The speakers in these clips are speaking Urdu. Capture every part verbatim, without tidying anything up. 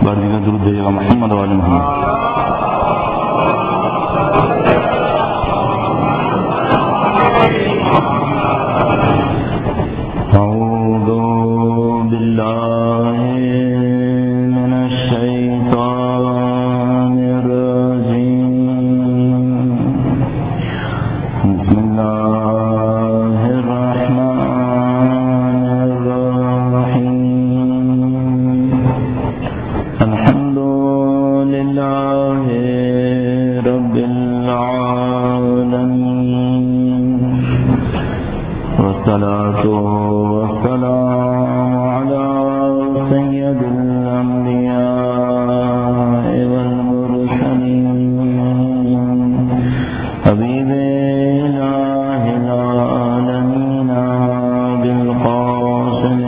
بار دیگر درود بھیجے گا محمد وعلی محمد. اعوذ باللہ من الشیطان الرجیم. بسم اللہ الرحمن الرحیم. الحمد للہ رب العالمین والصلاة والسلام على سید الانبیاء والمرسلین حبیب الہ العالمین بالقاسم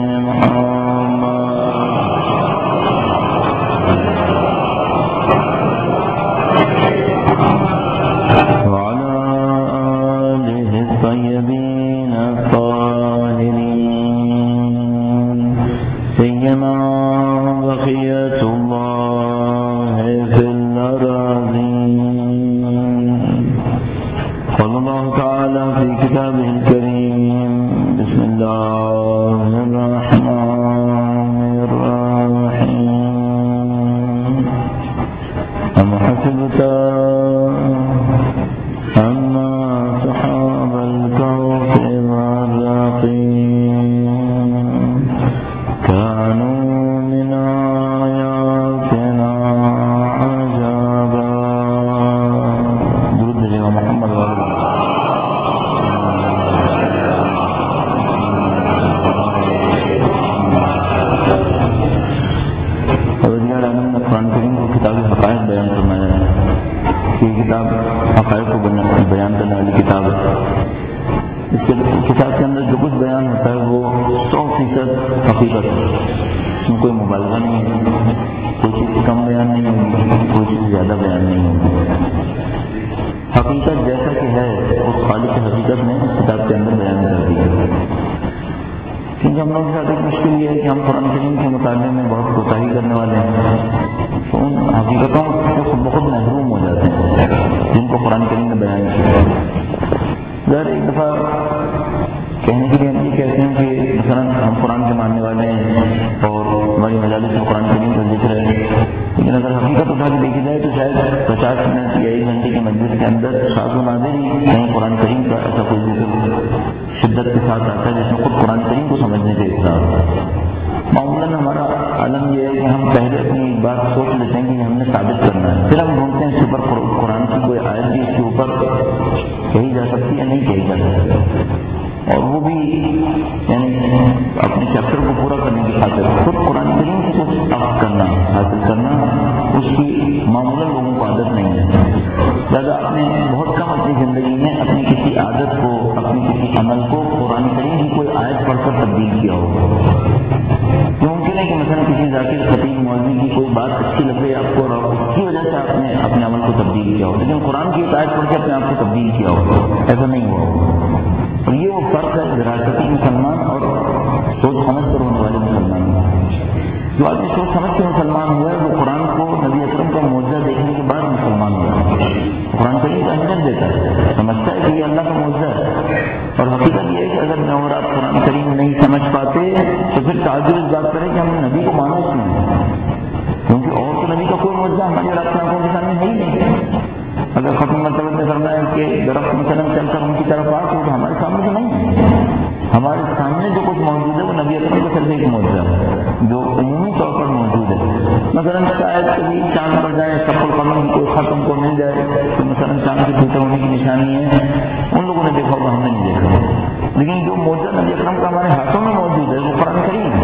محمد وعلى آلہ الطیبین الطاہرین سیما بقیت اللہ فی الأراضین. قال اللہ تعالی فی کتابہ الکریم. بسم اللہ الرحمن الرحیم. ام حسبت ان اصحاب الكهف والرقيم كانوا من آياتنا عجبا. درود بھیجے گا محمد وعلی محمد. قرآن کریم کو کتاب حقائق بیان فرمایا ہے. یہ کتاب حقائق کو بیان کرنے والی کتاب ہے. اس کتاب کے اندر جو کچھ بیان ہوتا ہے وہ سو فیصد حقیقت ہے. اس میں کوئی مبالغہ نہیں ہے, کوئی چیز کم بیان نہیں ہوگی, کوئی چیز زیادہ بیان نہیں ہوگی. حقیقت جیسا کہ ہے اس خالق حقیقت نے اس کتاب کے اندر بیان کر دی ہے. کیونکہ ہم لوگ کے ساتھ ایک مشکل یہ ہے کہ ہم قرآن کریم کے مطالعے میں بہت کوتاہی کرنے والے ہیں, تو ان حقیقتوں سے خود بخود محروم ہو جاتے ہیں جن کو قرآن کریم نے بیان کیا. ظاہر ایک دفعہ کہنے کے لیے ہم یہ کہتے ہیں کہ مثلاً ہم قرآن کے ماننے والے ہیں اور ہماری مجالس میں قرآن کریم کا ذکر ہے, لیکن اگر حقیقت اٹھا کے دیکھی جائے تو شاید پچاس منٹ یا ایک گھنٹے کی مجلس کے اندر ساز و نادر ہی کہیں قرآن کریم کا ایسا کوئی ذکر شدت کے ساتھ آتا ہے جس میں خود قرآن کریم کو سمجھنے کے اقرار. معمولاً ہمارا عالم یہ ہے کہ ہم پہلے اپنی بات سوچ لیتے ہیں کہ ہم نے ثابت کرنا ہے, پھر ہم ڈھونڈتے ہیں اس کے اوپر قرآن کی کوئی آیت بھی اس کے اوپر کہی جا سکتی ہے نہیں کہی جا سکتی, اور وہ بھی یعنی اپنے چیپٹر کو پورا کرنے کی خاطر خود قرآن کریم سے کچھ عقد کرنا حاصل کرنا اس کی معمولاً لوگوں کو عادت نہیں ہے. لہٰذا آپ نے بہت کم اپنی زندگی میں اپنی کسی عادت کو, اپنی کسی عمل کو قرآن کریم کی کوئی آیت پڑھ کر تبدیل کیا ہوگا. ممکن ہے کہ مثلا کسی ذاکر خطیب مولوی کی کوئی بات اچھی لگ رہی ہے آپ کو اور اس کی وجہ سے آپ نے اپنے عمل کو تبدیل کیا ہو, لیکن قرآن کی ایک آیت پڑھ کے اپنے آپ کو تبدیل کیا ہوگا, ایسا نہیں ہوا. اور یہ وہ فرق ہے وراثتی مسلمان اور سوچ سمجھ کر ہونے والے مسلمان. جو آدمی سوچ سمجھ کے مسلمان ہوا ہے وہ قرآن کو نبی اکرم کا معجزہ دیکھنے کے بعد مسلمان ہوا. قرآن کریم کا اہمیت دیتا ہے, سمجھتا ہے کہ یہ اللہ کا معجزہ ہے. اور حقیقت یہ ہے کہ اگر میں اور آپ قرآن کریم نہیں سمجھ پاتے تو پھر تعجب اس بات کریں کہ ہم نے نبی کو مانا اس میں, کیونکہ اور تو نبی کا کوئی معجزہ ہماری اور آپ کی آنکھوں کے سامنے ہے ہی نہیں. اگر ختم مرتبہ نے فرمایا ہے کہ درخت مثلاً چل کر ان کی طرف آ تو ہمارے سامنے تو نہیں ہے. ہمارے سامنے جو کچھ موجود ہے وہ نبی اکرم کا صرف ایک معجزہ ہے جو عمومی طور پر موجود ہے. مثلاً شاید کبھی چاند پر جائے, سفر قلم کوئی ختم کو مل جائے تو مثلاً چاند کے ٹوٹے ہونے کی نشانی ہے, ان لوگوں نے دیکھا ہوگا, ہم نے نہیں دیکھا. لیکن جو معجزہ نبی اکرم کا ہمارے ہاتھوں میں موجود ہے وہ قرآن کریم ہے.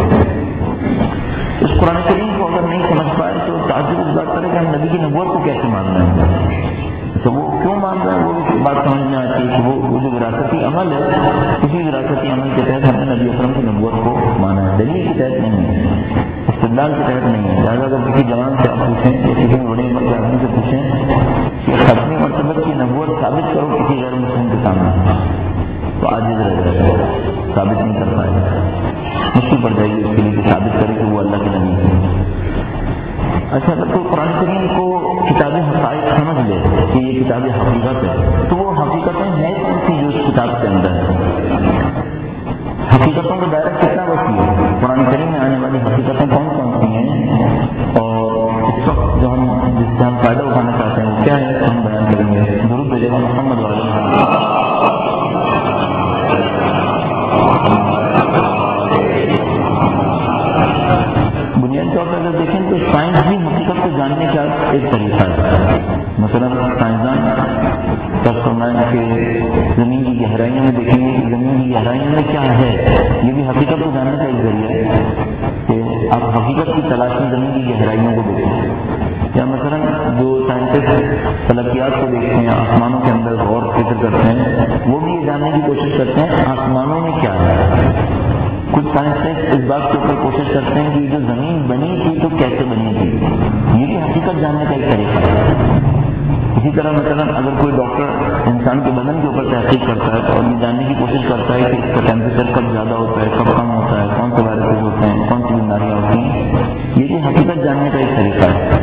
اس قرآن کریم کو اگر نہیں سمجھ پائے تو تعجب اس بات کرے کہ ہم نبی کی نبوت کو کیسے مان رہے ہیں. تو وہ کیوں مان رہے ہیں وہ بات سمجھ میں آتی ہے کہ وہ جو وراثتی عمل ہے اسی وراثتی عمل کے تحت ہم نے نبی اکرم کی نبوت کو مانا ہے, دلیل کے تحت نہیں ہے, استدلال کے تحت نہیں ہے. لہٰذا اگر کسی جوان سے آپ پوچھیں یا کسی بڑے عمر کے آدمی سے پوچھیں کہ ختمی مرتبہ کی نبوت ثابت کرو کسی غیر مسلم کے سامنے, تو عاجز رہ جائے گا, ثابت نہیں کر پائے گا, مشکل پڑ جائے گی اس کے لیے کہ ثابت کرے کہ وہ اللہ کے نبی ہے. حقیقت کی تلاش میں زمین کی گہرائیوں کو دیکھیں، یا مثلا جو سائنٹسٹ فلکیات کو دیکھتے ہیں، آسمانوں کے اندر غور فکر کرتے ہیں، وہ بھی یہ جاننے کی کوشش کرتے ہیں آسمانوں میں کیا ہے۔ کچھ سائنسداں اس بات کے اوپر کوشش کرتے ہیں کہ جو زمین بنی تھی تو کیسے بنی تھی، یہ بھی حقیقت جاننے کا ایک طریقہ ہے۔ اسی طرح مثلا اگر کوئی ڈاکٹر انسان کے بدن کے اوپر تحقیق کرتا ہے اور یہ جاننے کی کوشش کرتا ہے کہ اس کا ٹیمپریچر کب زیادہ ہوتا ہے، کب کم ہوتا ہے، کون سے وائرسز ہوتے ہیں، کون سی بیماریاں ہوتی ہیں، یہ بھی حقیقت جاننے کا ایک طریقہ ہے۔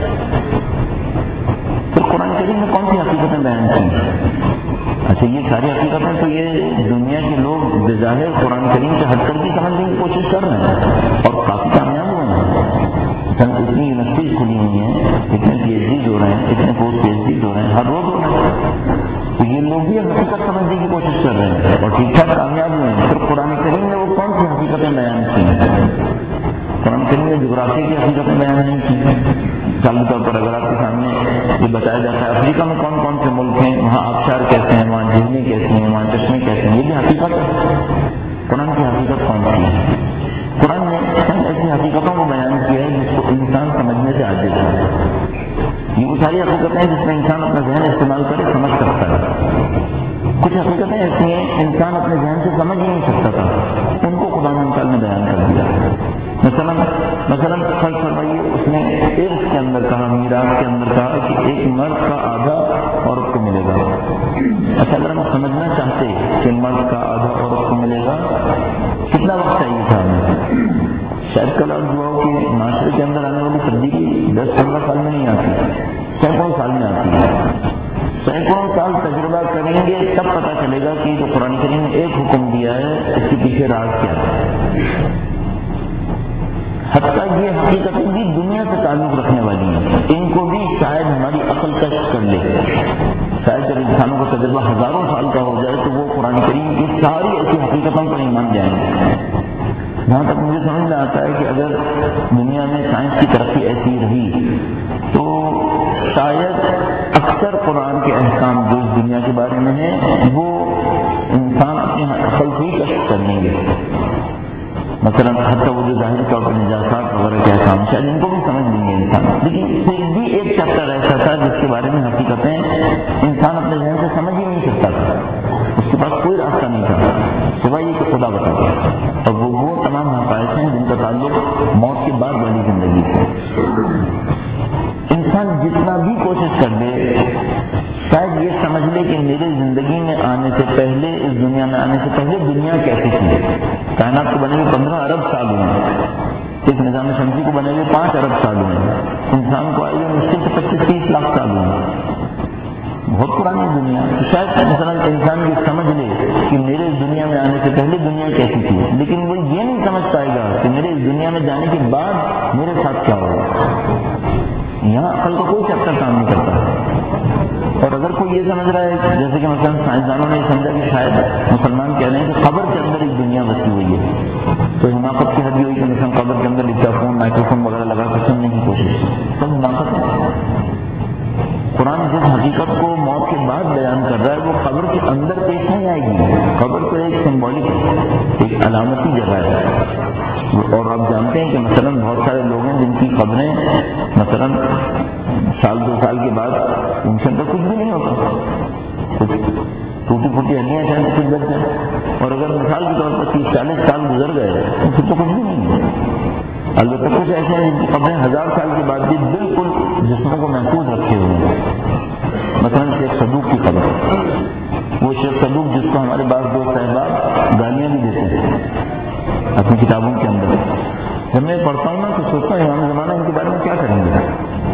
پھر قرآن کریم میں کون سی حقیقتیں بیان کی؟ اچھا یہ ساری حقیقتیں تو یہ دنیا کے لوگ بظاہر قرآن کریم سے ہٹ کر بھی سمجھنے کی کوشش کر رہے ہیں اور کافی کامیاب ہوئے ہیں۔ اتنی یونیورسٹیز کھلی ہوئی ہیں، اتنے پی ایچ ڈیز ہو رہے ہیں، اتنے پوسٹ پی ایچ ڈیز ہو رہے ہیں، ہر روز ہو رہے ہیں، تو یہ لوگ بھی حقیقت سمجھنے کی کوشش کر رہے ہیں اور ٹھیک ٹھاک کامیاب ہوئے ہیں۔ پھر قرآن کریم نے وہ کون سی حقیقتیں بیان کی ہیں؟ قرآن کریم نے جغرافی کی حقیقتیں بیان نہیں کی۔ مثال کے طور پر اگر آپ کے سامنے یہ بتایا جاتا ہے افریقہ میں کون کون سے ملک ہیں، وہاں آبشار کیسے ہیں، وہاں جھیلیں کیسی ہیں، وہاں چشمے کیسے ہیں، یہ بھی حقیقت ہے۔ قرآن کی حقیقت کون سی ہے؟ قرآن نے چند ایسی حقیقتوں کو بیان کیا ہے جس کو انسان سمجھنے سے عاجز ہے۔ یہ وہ ساری حقیقتیں ہیں جس میں انسان اپنا ذہن استعمال کرے سمجھ سکتا ہے۔ کچھ حقیقتیں ایسی ہیں انسان اپنے ذہن سے سمجھ ہی نہیں سکتا تھا، ان کو خدا تعالیٰ نے بیان کر دیا۔ مثلا مثلا فرض فرمائیے اس نے ارث کے اندر کہا، میراث کے اندر کہا کہ ایک مرد کا آدھا عورت کو ملے گا۔ اچھا اگر ہم سمجھنا چاہتے کہ مرد کا آدھا عورت کو ملے گا، کتنا وقت چاہیے تھا ہمیں؟ شاید کل اور دعاؤں کے معاشرے کے اندر آنے والی تبدیلی دس پندرہ سال میں نہیں آتی، سینکڑوں سال میں آتی ہے۔ سینکڑوں سال تجربہ کریں گے تب پتہ چلے گا کہ جو قرآن کریم نے ایک حکم دیا ہے اس کے پیچھے راز کیا ہے۔ حتیٰ یہ حقیقتیں بھی دنیا سے تعلق رکھنے والی ہیں، ان کو بھی شاید ہماری عقل کشف کر لے۔ شاید جب انسانوں کا تجربہ ہزاروں سال کا ہو جائے تو وہ قرآن کریم کی ساری ایسی حقیقتوں پر ایمان جائیں گے۔ جہاں تک مجھے سمجھ میں آتا ہے کہ اگر دنیا میں سائنس کی ترقی ایسی رہی تو شاید اکثر قرآن کے احکام جو اس دنیا کے بارے میں ہیں وہ انسان اپنے عقل سے ہی کشف کر لیں گے۔ مثلا حتیٰ وہ جو ظاہری طور پر نجاسات وغیرہ کے احکام شاید ان کو بھی سمجھ لیں گے انسان، لیکن پھر بھی ایک چیپٹر ایسا تھا جس کے بارے میں حقیقتیں انسان اپنے ذہن سے سمجھ ہی نہیں سکتا تھا، اس کے پاس کوئی راستہ نہیں تھا سوائے یہ کہ خدا بتاتا ہے، اور وہ وہ تمام حقائق ہیں جن کا تعلق موت کے بعد والی زندگی سے۔ انسان جتنا بھی کوشش کر دے شاید یہ سمجھ لے کہ میرے زندگی میں آنے سے پہلے، اس دنیا میں آنے سے پہلے دنیا کیسی تھی۔ کائنات کو بنے ہوئے پندرہ ارب سال ہوئے، اس نظام شمسی کو بنے ہوئے پانچ ارب سال ہوئے، انسان کو آئے ہوئے مشکل سے پچیس تیس لاکھ سال ہوئے، بہت پرانی دنیا۔ شاید مثلا انسان یہ سمجھ لے کہ میرے اس دنیا میں آنے سے پہلے دنیا کیسی تھی، لیکن وہ یہ نہیں سمجھ پائے گا کہ میرے اس دنیا میں جانے کے بعد میرے ساتھ کیا ہوگا۔ یہاں عقل کا کوئی چیپٹر کام نہیں کرتا۔ اور اگر کوئی یہ سمجھ رہا ہے جیسے کہ مثلا سائنسدانوں نے یہ سمجھا کہ شاید مسلمان کہہ رہے ہیں کہ قبر کے اندر ایک دنیا بسی ہوئی ہے، تو حماقت کی حد یہ ہوئی کہ مثلا قبر کے اندر لکھا فون مائکرو فون وغیرہ لگا کر سننے کی کوشش، سب حماقت ہے۔ قرآن جس حقیقت کو موت کے بعد بیان کر رہا ہے وہ قبر کے اندر پیش نہیں آئے گی۔ قبر تو ایک سمبولک، ایک علامتی جگہ ہے، اور آپ جانتے ہیں کہ مثلا بہت سارے لوگ ہیں جن کی قبریں مثلا سال دو سال کے بعد ان کے اندر کچھ بھی نہیں ہوتا، کچھ ٹوٹی پھوٹی ہڈیاں چاہیں کچھ بچ جائیں، اور اگر مثال کے طور پر تیس چالیس سال گزر گئے تو پھر تو کچھ بھی نہیں ہے۔ البتہ کچھ ایسے ہیں جن کی قبریں ہزار سال کے بعد بھی بالکل جسموں کو محفوظ رکھے ہوئے ہیں۔ مثلا شیخ صدوق کی قبر، وہ شیخ صدوق جس کو ہمارے بعض دوست احباب گالیاں بھی دیتے ہیں اپنی کتابوں کے اندر، جب میں پڑھتا ہوں نا تو سوچتا ہوں امام زمانہ ان کے بارے میں کیا کریں گے،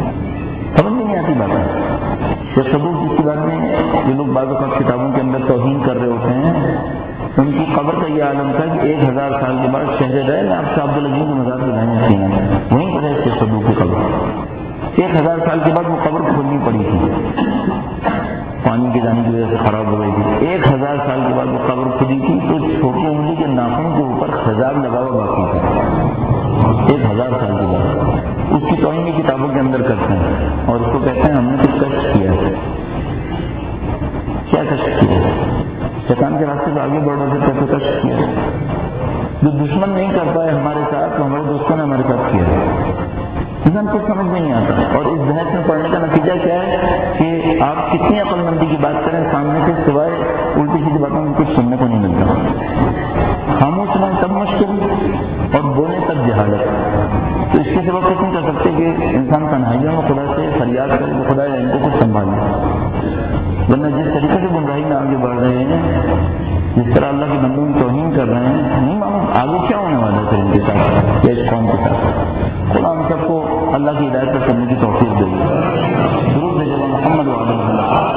سمجھ میں نہیں آتی بات۔ شیخ صدوق جس کے بارے میں یہ لوگ بعض اوقات کتابوں کے اندر توہین کر رہے ہوتے ہیں، ان کی قبر کا یہ عالم تھا کہ ایک ہزار سال کے بعد شہر رہے میں آپ سے عبدالعزیز کے مزار پہ جائیں سینا میں، وہیں پر ہے شیخ صدوق کی قبر۔ ایک ہزار سال کے بعد وہ قبر کھولنی پڑی تھی، پانی کے جانے کی وجہ سے خراب ہو گئی تھی۔ ایک ہزار سال کے بعد وہ قبر کھلی تھی تو چھوٹی انگلی کے ناخن کے اوپر خضاب لگا ہوا باقی تھا، ایک ہزار سال کے بعد۔ اس کی توہین کی کتابوں کے اندر کرتے ہیں اور اس کو کہتے ہیں ہم نے کچھ کشف کیا ہے۔ کیا کشف کیا ہے؟ شیطان کے راستے سے آگے بڑھ رہے تھے تو کشف کیا ہے۔ جو دشمن نہیں کر پائے ہمارے ساتھ تو ہمارے دوستوں نے ہمارے ساتھ کیا ہے۔ انسان کو سمجھ میں نہیں آتا. اور اس بحث میں پڑھنے کا نتیجہ کیا ہے کہ آپ کتنی عقل مندی کی بات کریں، سامنے سے سوائے الٹی سیدھی باتوں میں کچھ سننے کو نہیں ملتا. خاموش رہیں تب مشکل اور بولیں تب جہالت. تو اس کے سوا کچھ نہیں کر سکتے کہ انسان تنہائیوں میں خدا سے فریاد کرے کہ خدا ان کو کچھ سنبھالے. ورنہ جس طریقے سے گمراہی میں آگے بڑھ رہے ہیں، جس طرح اللہ کے بندوں کی توہین کر رہے ہیں، نہیں معلوم آگے کیا ہونے والا ہے پھر ان کے ساتھ یا اس قوم کے ساتھ. خدا ہم سب کو اللہ کی ہدایت پر کرنے کی توفیق دے گی. درود بھیجو محمد وعلیہ وسلم.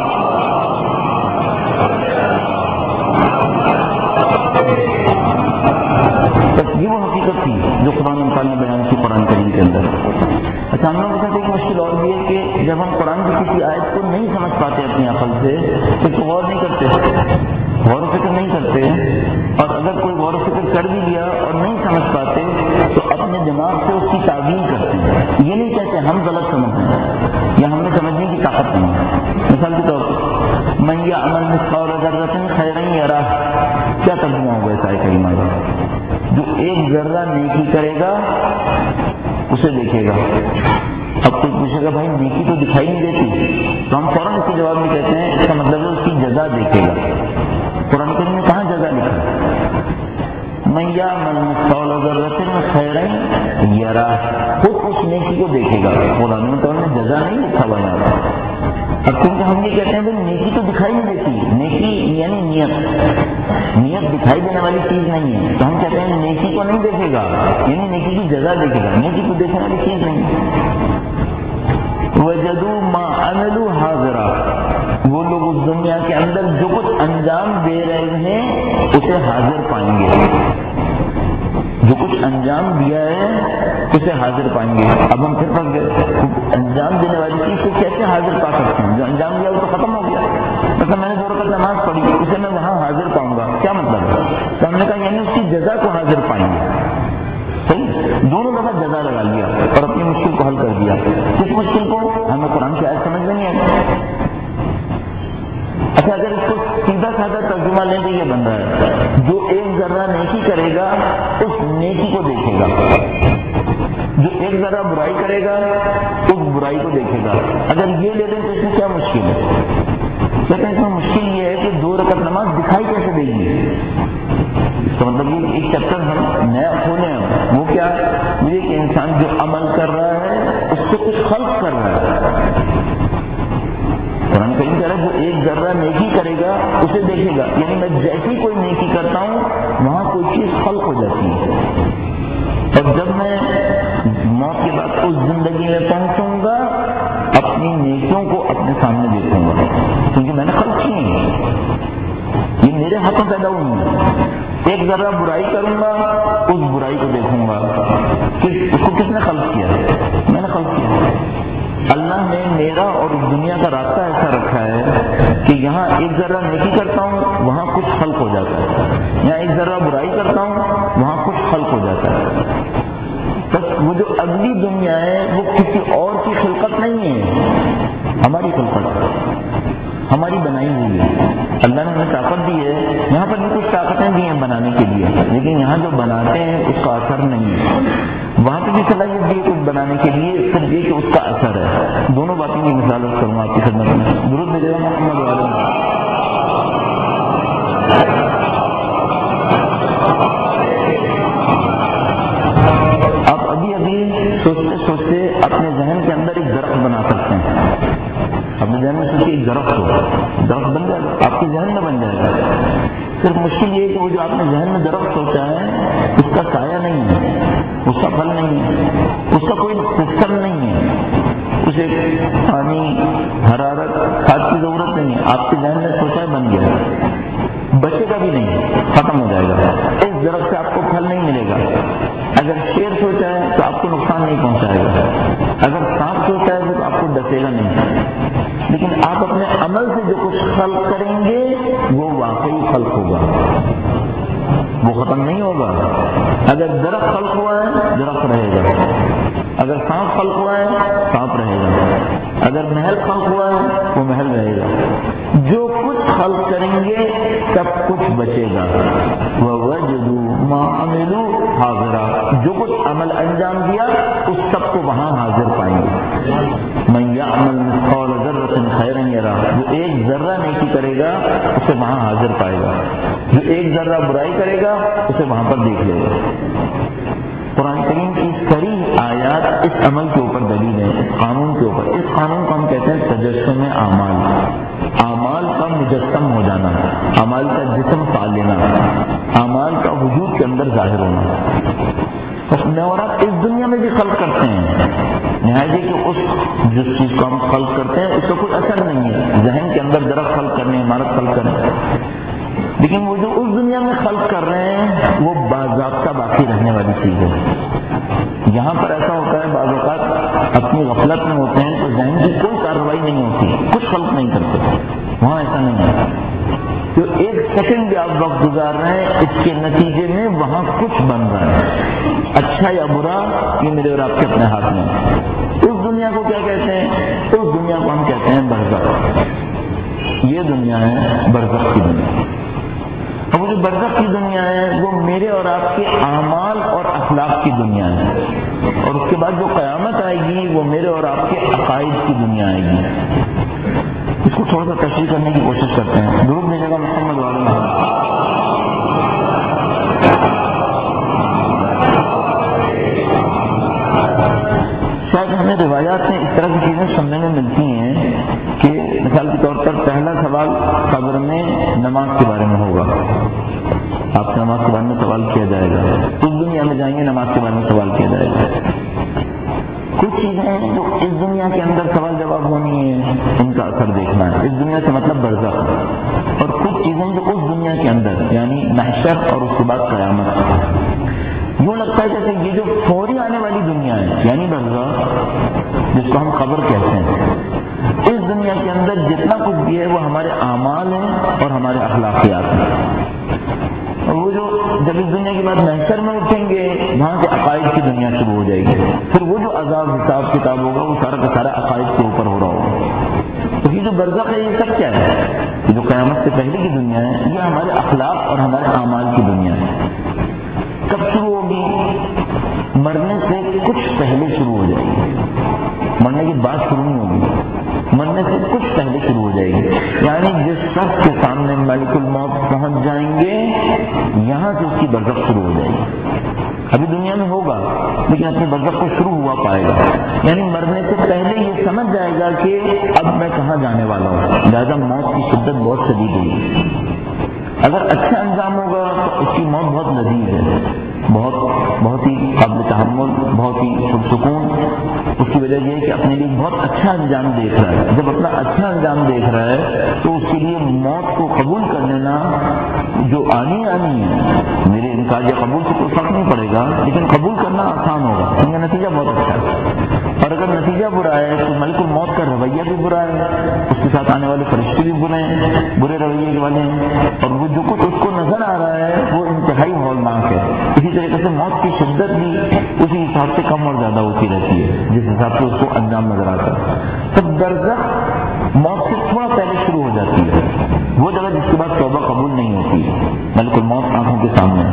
یہ وہ حقیقت تھی جو قرآن مطالعہ نے بیان کی قرآن کریم کے اندر. اچھا، ہم لوگوں کے ساتھ ایک مشکل اور بھی ہے کہ جب ہم قرآن کی کسی آیت کو نہیں سمجھ پاتے اپنی عقل سے تو غور نہیں کرتے، غور و فکر نہیں کرتے. اور اگر کوئی غور و فکر کر بھی لیا اور نہیں سمجھ پاتے تو اپنے دماغ سے اس کی تعویل کرتے ہیں. یہ نہیں کہتے ہم غلط سمجھتے ہیں یا ہم نے سمجھنے کی طاقت نہیں ہے. مثال کے طور پر من یعمل مثقال ذرۃ خیرا یرہ، کیا ترجمہ ہوگا اس آیت کریمہ کا؟ جو ایک ذرہ نیکی کرے گا اسے دیکھے گا. اب کوئی پوچھے گا بھائی نیکی تو دکھائی نہیں دیتی، تو ہم فوراً اس کے جواب میں کہتے ہیں اس کا مطلب ہے اس کی جزا دیکھے گا. قرآن کریم میں کہاں جزا لکھا؟ من یعمل مثقال ذرۃ خیرا یرہ، خود اس نیکی کو دیکھے گا. قرآن میں تو نے جزا نہیں لکھا ہوا یہاں پر. اب کیونکہ ہم یہ کہتے ہیں بھائی نیکی تو دکھائی نہیں دیتی، نیکی یعنی نیت، نیت دکھائی دینے والی چیز نہیں ہے. تو ہم کہتے ہیں نیکی کو نہیں دیکھے گا یعنی نیکی کی جزا دیکھے گا، نیکی کو دیکھنے والی چیز نہیں ہے. وجدوا ما عملوا حاضرا، وہ لوگ اس دنیا کے اندر جو کچھ انجام دے رہے ہیں اسے حاضر پائیں گے. جو کچھ انجام دیا ہے اسے حاضر پائیں گے. اب ہم پھر پھنس گئے، انجام دینے والی چیز کو کیسے حاضر پا سکتے ہیں؟ جو انجام دیا وہ تو ختم ہو گیا. مطلب میں نے دو رکعت نماز پڑھی اسے میں وہاں حاضر پاؤں گا، کیا مطلب ہے؟ تو ہم نے کہا یعنی اس کی جزا کو حاضر پائیں گے. صحیح، دونوں دفعہ جزا لگا لیا اور اپنی مشکل کو حل کر دیا. کس مشکل کو؟ ہمیں قرآن کی آیت سمجھ میں نہیں آئی. اچھا، اگر اس کو سیدھا سادہ ترجمہ لیں تو یہ بن رہا ہے جو ایک ذرہ نیکی کرے گا اس نیکی کو دیکھے گا، جو ایک ذرہ برائی کرے گا اس برائی کو دیکھے گا. اگر یہ لے لیں تو اس میں کیا مشکل ہے؟ کہتے ہیں اس میں مشکل یہ ہے کہ دو رکعت نماز دکھائی کیسے دے گی. اس کا مطلب یہ ایک چیپٹر ہم نیا کھولے ہیں، وہ کیا ہے؟ یہ کہ انسان جو عمل کر رہا ہے اس سے کچھ خلق کر رہا ہے. قرآن کریم کہہ رہا ہے جو ایک ذرہ نیکی کرے گا اسے دیکھے گا، یعنی میں جیسی کوئی نیکی کرتا ہوں وہاں کوئی چیز خلق ہو جاتی ہے. اور جب میں موت کے بعد اس زندگی میں پہنچوں گا اپنی نیکیوں کو اپنے سامنے دیکھوں گا کیونکہ میں نے خلق کی ہیں، یہ میرے ہاتھوں پیدا ہوئی ہیں. ایک ذرہ برائی کروں گا اس برائی کو دیکھوں گا کہ اس کو کس نے خلق کیا ہے؟ میں نے خلق کیا. اللہ نے میرا اور اس دنیا کا راستہ ایسا رکھا ہے کہ یہاں ایک ذرہ نیکی کرتا ہوں وہاں کچھ خلق ہو جاتا ہے، یہاں ایک ذرہ برائی کرتا ہوں وہاں کچھ خلق ہو جاتا ہے. بس وہ جو اگلی دنیا ہے وہ کسی اور کی خلقت نہیں ہے، ہماری خلقت، ہماری بنائی ہوئی ہے. اللہ نے ہمیں طاقت دی ہے، یہاں پر بھی کچھ طاقتیں دی ہیں بنانے کے لیے، لیکن یہاں جو بناتے ہیں اس کا اثر نہیں ہے. وہاں پہ بھی صلاحیت دی ہے کچھ بنانے کے لیے، صرف یہ کہ اس کا اثر ہے. دونوں باتوں کی مثال کروں آپ کی خدمت میں. درود بھیجو محمد وعلیہ وسلم. آپ ابھی ابھی سوچتے سوچتے اپنے ذہن کے اندر ایک درخت بنا سکتے ہیں. اپنے ذہن میں سوچے ایک درخت ہو، درخت بن جائے گا، آپ کے ذہن میں بن جائے گا. صرف مشکل یہ ہے کہ وہ جو آپ نے ذہن میں درخت سوچا ہے اس کا سایہ نہیں ہے، اس کا پھل نہیں ہے، اس کا کوئی سسٹم نہیں ہے، اسے پانی حرارت کھاد کی ضرورت نہیں ہے. آپ کے ذہن میں سوچا ہے بن گیا، بچے گا بھی نہیں، ختم ہو جائے گا. اس درخت سے آپ کو پھل نہیں ملے گا. اگر شیر سوچا ہے تو آپ کو نقصان نہیں پہنچائے گا، اگر سانپ سوچا ہے تو آپ کو ڈسے گا نہیں. لیکن آپ اپنے عمل سے جو کچھ خلق کریں گے وہ واقعی خلق ہوگا، وہ ختم نہیں ہوگا. اگر درخت خلق ہوا ہے درخت رہے گا، اگر سانپ خلق ہوا ہے سانپ رہے گا، اگر محل خلق ہوا ہے وہ محل رہے گا. جو کچھ خلق کریں گے سب کچھ بچے گا. وَوَجَدُوا مَا عَمِلُوا حَاضِرًا، جو کچھ عمل انجام دیا اس سب کو وہاں حاضر اچھی کرے گا اسے وہاں حاضر پائے گا، جو ایک ذرہ برائی کرے گا اسے وہاں پر دیکھ لے گا۔ قرآن کریم کی صریح آیات اس عمل کے اوپر دلیل ہے، اس قانون کے اوپر۔ اس قانون کو ہم کہتے ہیں تجسم اعمال، اعمال کا مجسم ہو جانا، اعمال کا جسم پا لینا، اعمال کا وجود کے اندر ظاہر ہونا۔ بس میں اور آپ اس دنیا میں بھی خلق کرتے ہیں، نہایت کہ اس جس چیز کو ہم خلق کرتے ہیں اس کا کوئی اثر نہیں ہے، ذہن کے اندر درخت خلق کرنے، عمارت خلق کرنے، لیکن وہ جو اس دنیا میں خلق کر رہے ہیں وہ باضابطہ باقی رہنے والی چیز ہے۔ یہاں پر ایسا ہوتا ہے بعض اوقات اپنی غفلت میں ہوتے ہیں تو ذہن کی کوئی کارروائی نہیں ہوتی، کچھ خلق نہیں کرتے، وہاں ایسا نہیں ہے۔ جو ایک سیکنڈ بھی آپ وقت گزار رہے ہیں اس کے نتیجے میں وہاں کچھ بن رہا ہے، اچھا یا برا یہ میرے اور آپ کے اپنے ہاتھ میں ہے۔ اس دنیا کو کیا کہتے ہیں؟ اس دنیا کو ہم کہتے ہیں برزخ۔ یہ دنیا ہے برزخ کی دنیا۔ اب وہ جو برزخ کی دنیا ہے وہ میرے اور آپ کے اعمال اور اخلاق کی دنیا ہے، اور اس کے بعد جو قیامت آئے گی وہ میرے اور آپ کے عقائد کی دنیا آئے گی۔ اس کو تھوڑا سا تشریح کرنے کی کوشش کرتے ہیں۔ درود بھیجے گا محمد وعلی محمد۔ شاید ہمیں روایات میں اس طرح کی چیزیں سننے میں ملتی ہیں کہ مثال کے طور پر پہلا سوال قبر میں نماز کے بارے میں ہوگا، آپ سے نماز کے بارے میں سوال کیا جائے گا، اس دنیا میں جائیں گے نماز کے بارے میں سوال کیا جائے گا۔ کچھ چیزیں ہیں جو اس دنیا کے اندر سوال جواب ہونی ہے، ان کا اثر دیکھنا ہے، اس دنیا سے مطلب برزخ، اور کچھ چیزیں جو اس دنیا کے اندر یعنی محشر اور اس کے بعد قیامت۔ یوں لگتا ہے جیسے یہ جو فوری آنے والی دنیا ہے یعنی برزخ جس کو ہم قبر کہتے ہیں، اس دنیا کے اندر جتنا کچھ بھی ہے وہ ہمارے اعمال ہیں اور ہمارے اخلاقیات ہیں، اور وہ جو جب اس دنیا کے بعد محشر میں اٹھیں گے وہاں سے عقائد کی دنیا شروع ہو جائے گی، پھر وہ جو عذاب حساب کتاب ہوگا وہ سارا کا سارا عقائد کے اوپر ہو رہا ہوگا۔ تو یہ جو برزخ ہے یہ سب کیا ہے؟ یہ جو قیامت سے پہلے کی دنیا ہے یہ ہمارے اخلاق اور ہمارے اعمال کی دنیا ہے۔ کب شروع ہوگی؟ مرنے سے کچھ پہلے شروع ہو جائے گی، مرنے کے بعد شروع نہیں ہوگی، مرنے سے کچھ پہلے شروع ہو جائے گی۔ یعنی جس شخص کے سامنے ملک الموت پہنچ جائیں گے یہاں سے اس کی برزخ شروع ہو جائے گی۔ ابھی دنیا میں ہوگا لیکن اپنے برزخ کو شروع ہوا پائے گا، یعنی مرنے سے پہلے یہ سمجھ جائے گا کہ اب میں کہاں جانے والا ہوں، لہٰذا موت کی شدت بہت شدید ہوگی۔ اگر اچھا انجام ہوگا تو اس کی موت بہت لذیذ ہے، بہت بہت ہی قابل تحمل، بہت ہی پرسکون۔ اس کی وجہ یہ ہے کہ اپنے لیے بہت اچھا انجام دیکھ رہا ہے، جب اپنا اچھا انجام دیکھ رہا ہے تو اس کے لیے موت کو قبول کر لینا جو آنی آنی ہے، میرے انکار یا قبول سے کوئی فرق نہیں پڑے گا لیکن قبول کرنا آسان ہوگا کیونکہ نتیجہ بہت اچھا ہے۔ اور اگر نتیجہ برا ہے تو ملک الموت کا رویہ بھی برا ہے، اس کے ساتھ آنے والے فرشتے بھی برے ہیں، برے رویے والے ہیں، اور وہ جو کچھ اس کو نظر آ رہا ہے وہ انتہائی ہولناک ہے۔ اسی طریقے سے موت کی شدت بھی اسی حساب سے کم اور زیادہ ہوتی رہتی ہے جس حساب سے اس کو انجام نظر آتا ہے۔ تب برزخ موت سے تھوڑا پہلے شروع ہو جاتی ہے، وہ جگہ جس کے بعد توبہ قبول نہیں ہوتی، ملک الموت آنکھوں کے سامنے۔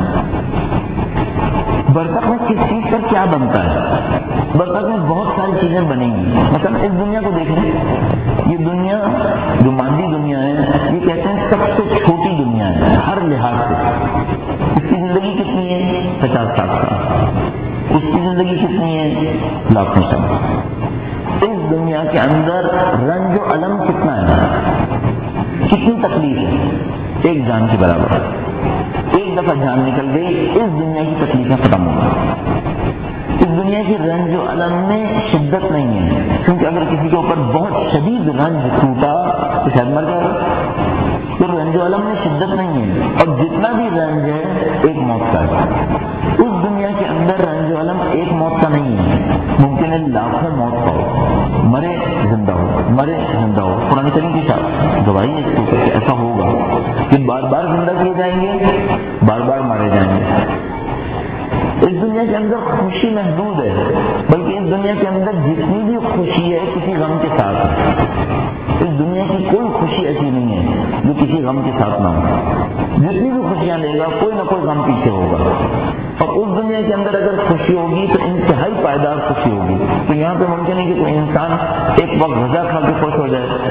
برزخ میں کس چیز پر کیا بنتا ہے؟ برزخ میں بہت ساری چیزیں بنیں گی۔ مثلا اس دنیا کو دیکھ لیں، یہ دنیا جو مادی دنیا ہے یہ کہتے ہیں سب سے چھوٹی دنیا ہے ہر لحاظ سے۔ اس کی زندگی کتنی ہے؟ پچاس ساٹھ سال۔ اس کی زندگی کتنی ہے؟ لاکھوں سال۔ اس دنیا کے اندر رنج و الم کتنا ہے؟ کتنی تکلیف ہے؟ ایک جان کے برابر۔ ایک دفعہ جان نکل گئی اس دنیا کی تکلیفیں ختم ہو گئی۔ اس دنیا کی رنج و الم میں شدت نہیں ہے، کیونکہ اگر کسی کے اوپر بہت شدید رنج ٹوٹا تو شاید مر جائے گا۔ تو رنج و الم میں شدت نہیں ہے، اور جتنا بھی رنج ہے ایک موت کا ہے۔ اس دنیا کے اندر رنج و الم ایک موت کا نہیں ہے، ممکن ہے لاکھوں موت کا ہو، مرے زندہ ہو مرے زندہ ہو۔ قرآن کریم کی گواہی ہے کہ ایسا ہوگا کہ بار بار زندہ کیے جائیں گے، بار بار مارے جائیں گے۔ اس دنیا کے اندر خوشی محدود ہے، بلکہ اس دنیا کے اندر جتنی بھی خوشی ہے کسی غم کے ساتھ ہے۔ اس دنیا کی کوئی خوشی ایسی نہیں ہے جو کسی غم کے ساتھ نہ ہو۔ جتنی بھی خوشیاں لے گا کوئی نہ کوئی غم پیچھے ہوگا، اور اس دنیا کے اندر اگر خوشی ہوگی تو انتہائی پائیدار خوشی ہوگی۔ تو یہاں پہ ممکن ہے کہ کوئی انسان ایک وقت غذا کھا کے خوش ہو جائے،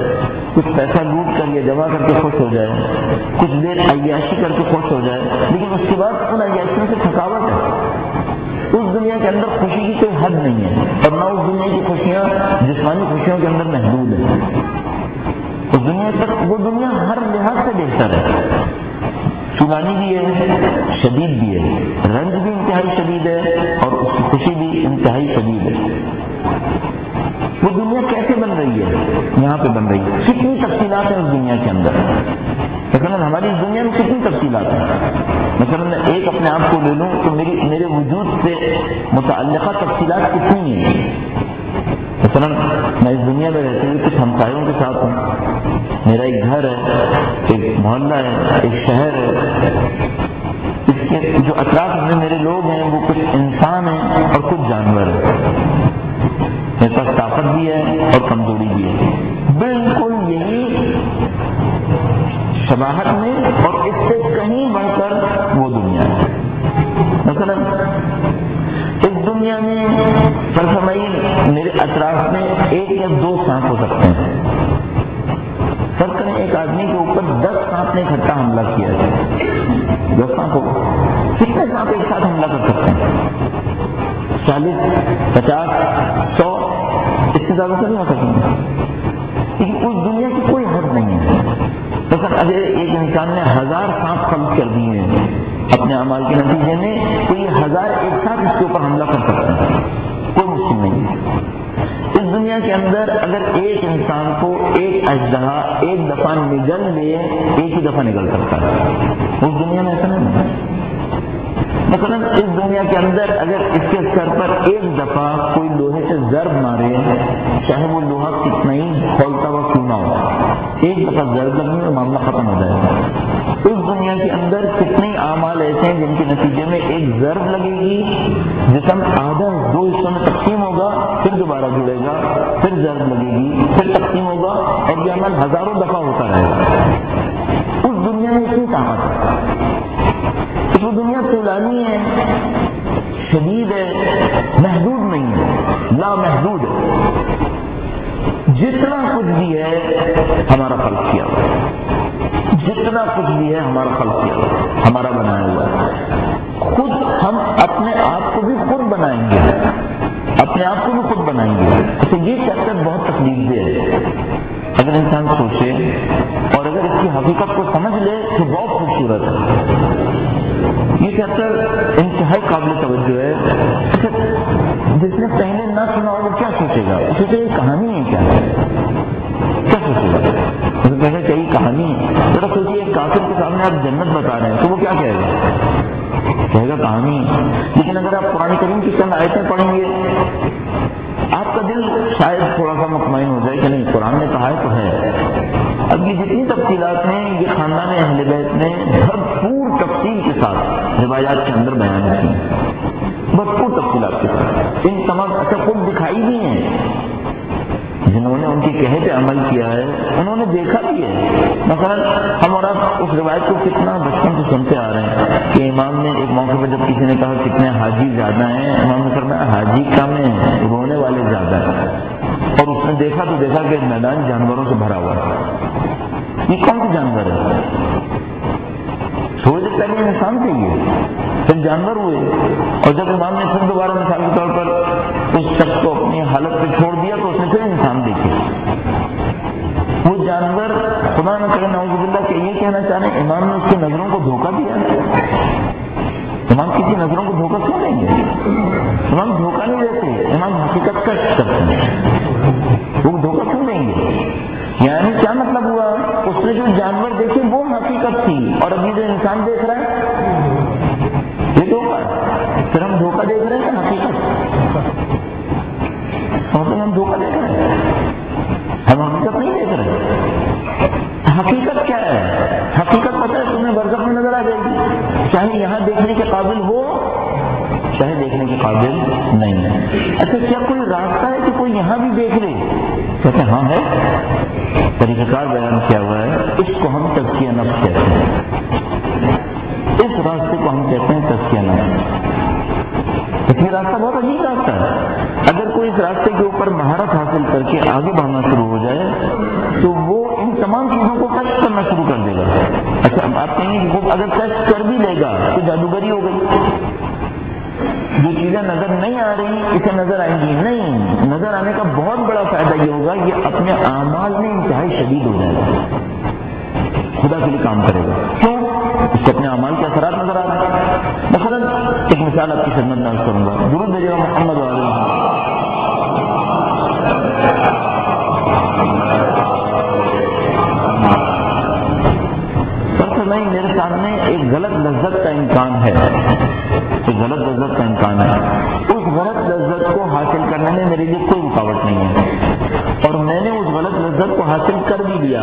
کچھ پیسہ لوٹ کر یا جمع کر کے خوش ہو جائے، کچھ دیر عیاشی کر کے خوش ہو جائے، لیکن اس کے بعد ان عیاشیوں سے تھکاوٹ ہے۔ اس دنیا کے اندر خوشی کی کوئی حد نہیں ہے، اور نہ اس دنیا کی خوشیاں جسمانی خوشیوں کے اندر محدود ہیں۔ اس دنیا تک وہ دنیا ہر لحاظ سے بہتر ہے، چگانی بھی ہے، شدید بھی ہے، رنج بھی انتہائی شدید ہے، اور اس کی خوشی بھی انتہائی شدید ہے۔ وہ دنیا کیسے بن رہی ہے؟ یہاں پہ بن رہی ہے، کتنی تفصیلات ہیں اس دنیا کے اندر۔ مثلاً ہماری اس دنیا میں کتنی تفصیلات ہیں۔ مثلاً میں ایک اپنے آپ کو لے لوں تو میری میرے وجود سے متعلقہ تفصیلات کتنی ہیں۔ مثلاً میں اس دنیا میں رہتے ہوئے کچھ ہمسایوں کے ساتھ ہوں، میرا ایک گھر ہے، ایک محلہ ہے، ایک شہر ہے، اس کے جو اطراف میں میرے لوگ ہیں وہ کچھ انسان ہیں اور کچھ جانور ہیں۔ میرے پاس طاقت بھی ہے اور کمزوری بھی ہے، بالکل یہی شباہت میں، اور اس سے کہیں بڑھ کر وہ دنیا ہے۔ مثلا اس دنیا میں فرمائیے میرے اطراف میں ایک یا دو سانپ ہو سکتے ہیں۔ فرض کریں ایک آدمی کے اوپر دس سانپ نے اکٹھا حملہ کیا ہے، دس سانپ ہو، کتنے سانپ ایک ساتھ حملہ کر سکتے ہیں؟ چالیس، پچاس، سو، اس سے زیادہ سے نہیں ہو سکیں گے۔ لیکن اس دنیا کی کوئی حد نہیں ہے۔ مثلا اگر ایک انسان نے ہزار سانپ خلق کر دیے ہیں اپنے اعمال کے نتیجے میں، تو یہ ہزار ایک ساتھ اس کے اوپر حملہ کر سکتے ہیں، کوئی مشکل نہیں ہے۔ اس دنیا کے اندر اگر ایک انسان کو ایک اژدہا ایک دفعہ نگل لے، ایک ہی دفعہ نگل سکتا ہے۔ اس دنیا میں ایسا نہیں ہے۔ مثلا اس دنیا کے اندر اگر اس کے سر پر ایک دفعہ کوئی لوہے سے ضرب مارے، چاہے وہ لوہا کتنا ہی کھولتا ہوا کیوں نہ ہو، ایک دفعہ ضرب لگنے میں معاملہ ختم ہو جائے گا۔ اس دنیا کے اندر کتنے اعمال ایسے ہیں جن کے نتیجے میں ایک ضرب لگے گی، جسم آدھا دو حصوں میں تقسیم ہوگا، پھر دوبارہ جڑے گا، پھر ضرب لگے گی، پھر تقسیم ہوگا، اور یہ عمل ہزاروں دفعہ ہوتا رہے گا۔ اس دنیا میں اتنی طاقت ہے۔ وہ دنیا طولانی ہے، شدید ہے، محدود نہیں ہے، لا محدود ہے۔ جتنا کچھ بھی ہے ہمارا خلق کیا ہوا ہے، جتنا کچھ بھی ہے ہمارا خلق کیا ہوا ہے، ہمارا بنایا ہوا ہے۔ خود ہم اپنے آپ کو بھی خود بنائیں گے، اپنے آپ کو بھی خود بنائیں گے۔ تو یہ چیپٹر بہت تکلیف دہ ہے۔ اگر انسان سوچے اور اگر اس کی حقیقت کو سمجھ لے تو بہت خوبصورت ہے۔ یہ چیپٹر انتہائی قابل توجہ ہے۔ جس نے پہلے نہ سنا ہو وہ کیا سوچے گا؟ سوچے یہ کہانی ہے، کیا کیا سوچے گا؟ کہے کہ یہ کہانی ہے۔ ذرا سوچیے ایک کافر کے سامنے آپ جنت بتا رہے ہیں تو وہ کیا کہے گا؟ کہے گا کہانی۔ لیکن اگر آپ قرآن کریم کی چند آیتیں پڑھیں گے آپ کا دل شاید تھوڑا سا مطمئن ہو جائے کہ نہیں، قرآن نے کہا ہے تو ہے۔ اب یہ جتنی تفصیلات ہیں یہ خاندان اہل بیت نے بھرپور تفصیل کے ساتھ روایات کے اندر بیان کی ہیں، بھرپور تفصیلات کے ساتھ۔ ان تمام ایسا خود دکھائی بھی ہیں، جنہوں نے ان کے کہے پہ عمل کیا ہے انہوں نے دیکھا بھی ہے۔ مثلا ہم اور آپ اس روایت کو کتنا بچپن سے سنتے آ رہے ہیں کہ امام نے ایک موقع پہ جب کسی نے کہا کتنے حاجی زیادہ ہیں، امام نے فرمایا حاجی کم ہیں، رونے والے زیادہ ہیں۔ اور اس نے دیکھا تو دیکھا کہ میدان جانوروں سے بھرا ہوا ہے۔ یہ کون سے جانور ہے؟ تھوڑی دیر پہلے انسان تھے، یہ پھر جانور ہوئے، اور جب امام نے پھر دوبارہ مثال کے طور پر اس شخص کو اپنی حالت پہ چھوڑ دیا تو اس نے پھر انسان دیکھے۔ وہ جانور خدا نہ کرے نعوذ باللہ کہ یہ کہنا چاہ رہے ہیں امام نے اس کی نظروں کو دھوکہ دیا۔ امام کسی نظروں کو دھوکہ کیوں دیں گے؟ امام دھوکہ نہیں دیتے، امام حقیقت کا کرتے ہیں، وہ دھوکہ کیوں دیں گے؟ یعنی کیا مطلب ہوا؟ اس نے جو جانور دیکھے وہ حقیقت تھی، اور ابھی جو انسان دیکھ رہا ہے یہ دھوکہ ہے۔ پھر ہم دھوکہ دیکھ رہے ہیں حقیقت، ہم دھوکہ دیکھ رہے ہیں، ہم حقیقت نہیں دیکھ رہے۔ حقیقت کیا ہے؟ حقیقت پتہ ہے تمہیں برزخ میں نظر آ جائے گی، چاہے یہاں دیکھنے کے قابل ہو چاہے دیکھنے کے قابل نہیں ہے۔ اچھا کیا کوئی راستہ ہے کہ کوئی یہاں بھی دیکھ لے؟ کہتے ہاں ہے، طریقہ کار بیان کیا ہوا ہے، اس کو ہم تزکیہ نفس کہتے ہیں، اس راستے کو ہم کہتے ہیں تزکیہ نفس۔ یہ راستہ بہت عجیب راستہ ہے۔ اگر کوئی اس راستے کے اوپر مہارت حاصل کر کے آگے بڑھنا شروع ہو جائے تو وہ ان تمام چیزوں کو کشف کرنا شروع کر دے گا. اچھا آپ کہیں گے کہ وہ اگر کشف کر بھی لے گا تو جادوگری ہو گئی. جو چیزیں نظر نہیں آ رہی اسے نظر آئیں گی نہیں. نظر آنے کا بہت بڑا فائدہ یہ ہوگا کہ اپنے اعمال میں انتہائی شدید ہو جائے گا, خدا کے لیے کام کرے گا. کیوں؟ اس کو اپنے اعمال کے اثرات نظر آ رہے ہیں. مثلا ایک مثال آپ کی خدمت میں عرض کروں گا. درود بھیجے گا محمد علیہ نہیں, میرے سامنے ایک غلط لذت کا امکان ہے, ایک غلط لذت کا امکان ہے. اس غلط لذت کو حاصل کرنے میں میرے لیے کوئی رکاوٹ نہیں ہے, اور میں نے اس غلط لذت کو حاصل کر بھی لیا.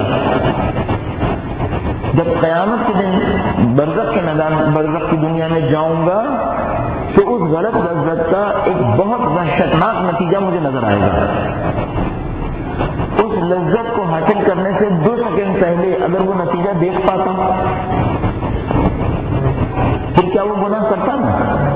جب قیامت کے دن برزخ کے میدان برزخ کی دنیا میں جاؤں گا تو اس غلط لذت کا ایک بہت وحشتناک نتیجہ مجھے نظر آئے گا. اس لذت کو حاصل کرنے سے دو سیکنڈ پہلے اگر وہ نتیجہ دیکھ پاتا پھر کیا وہ گناہ کرتا نا؟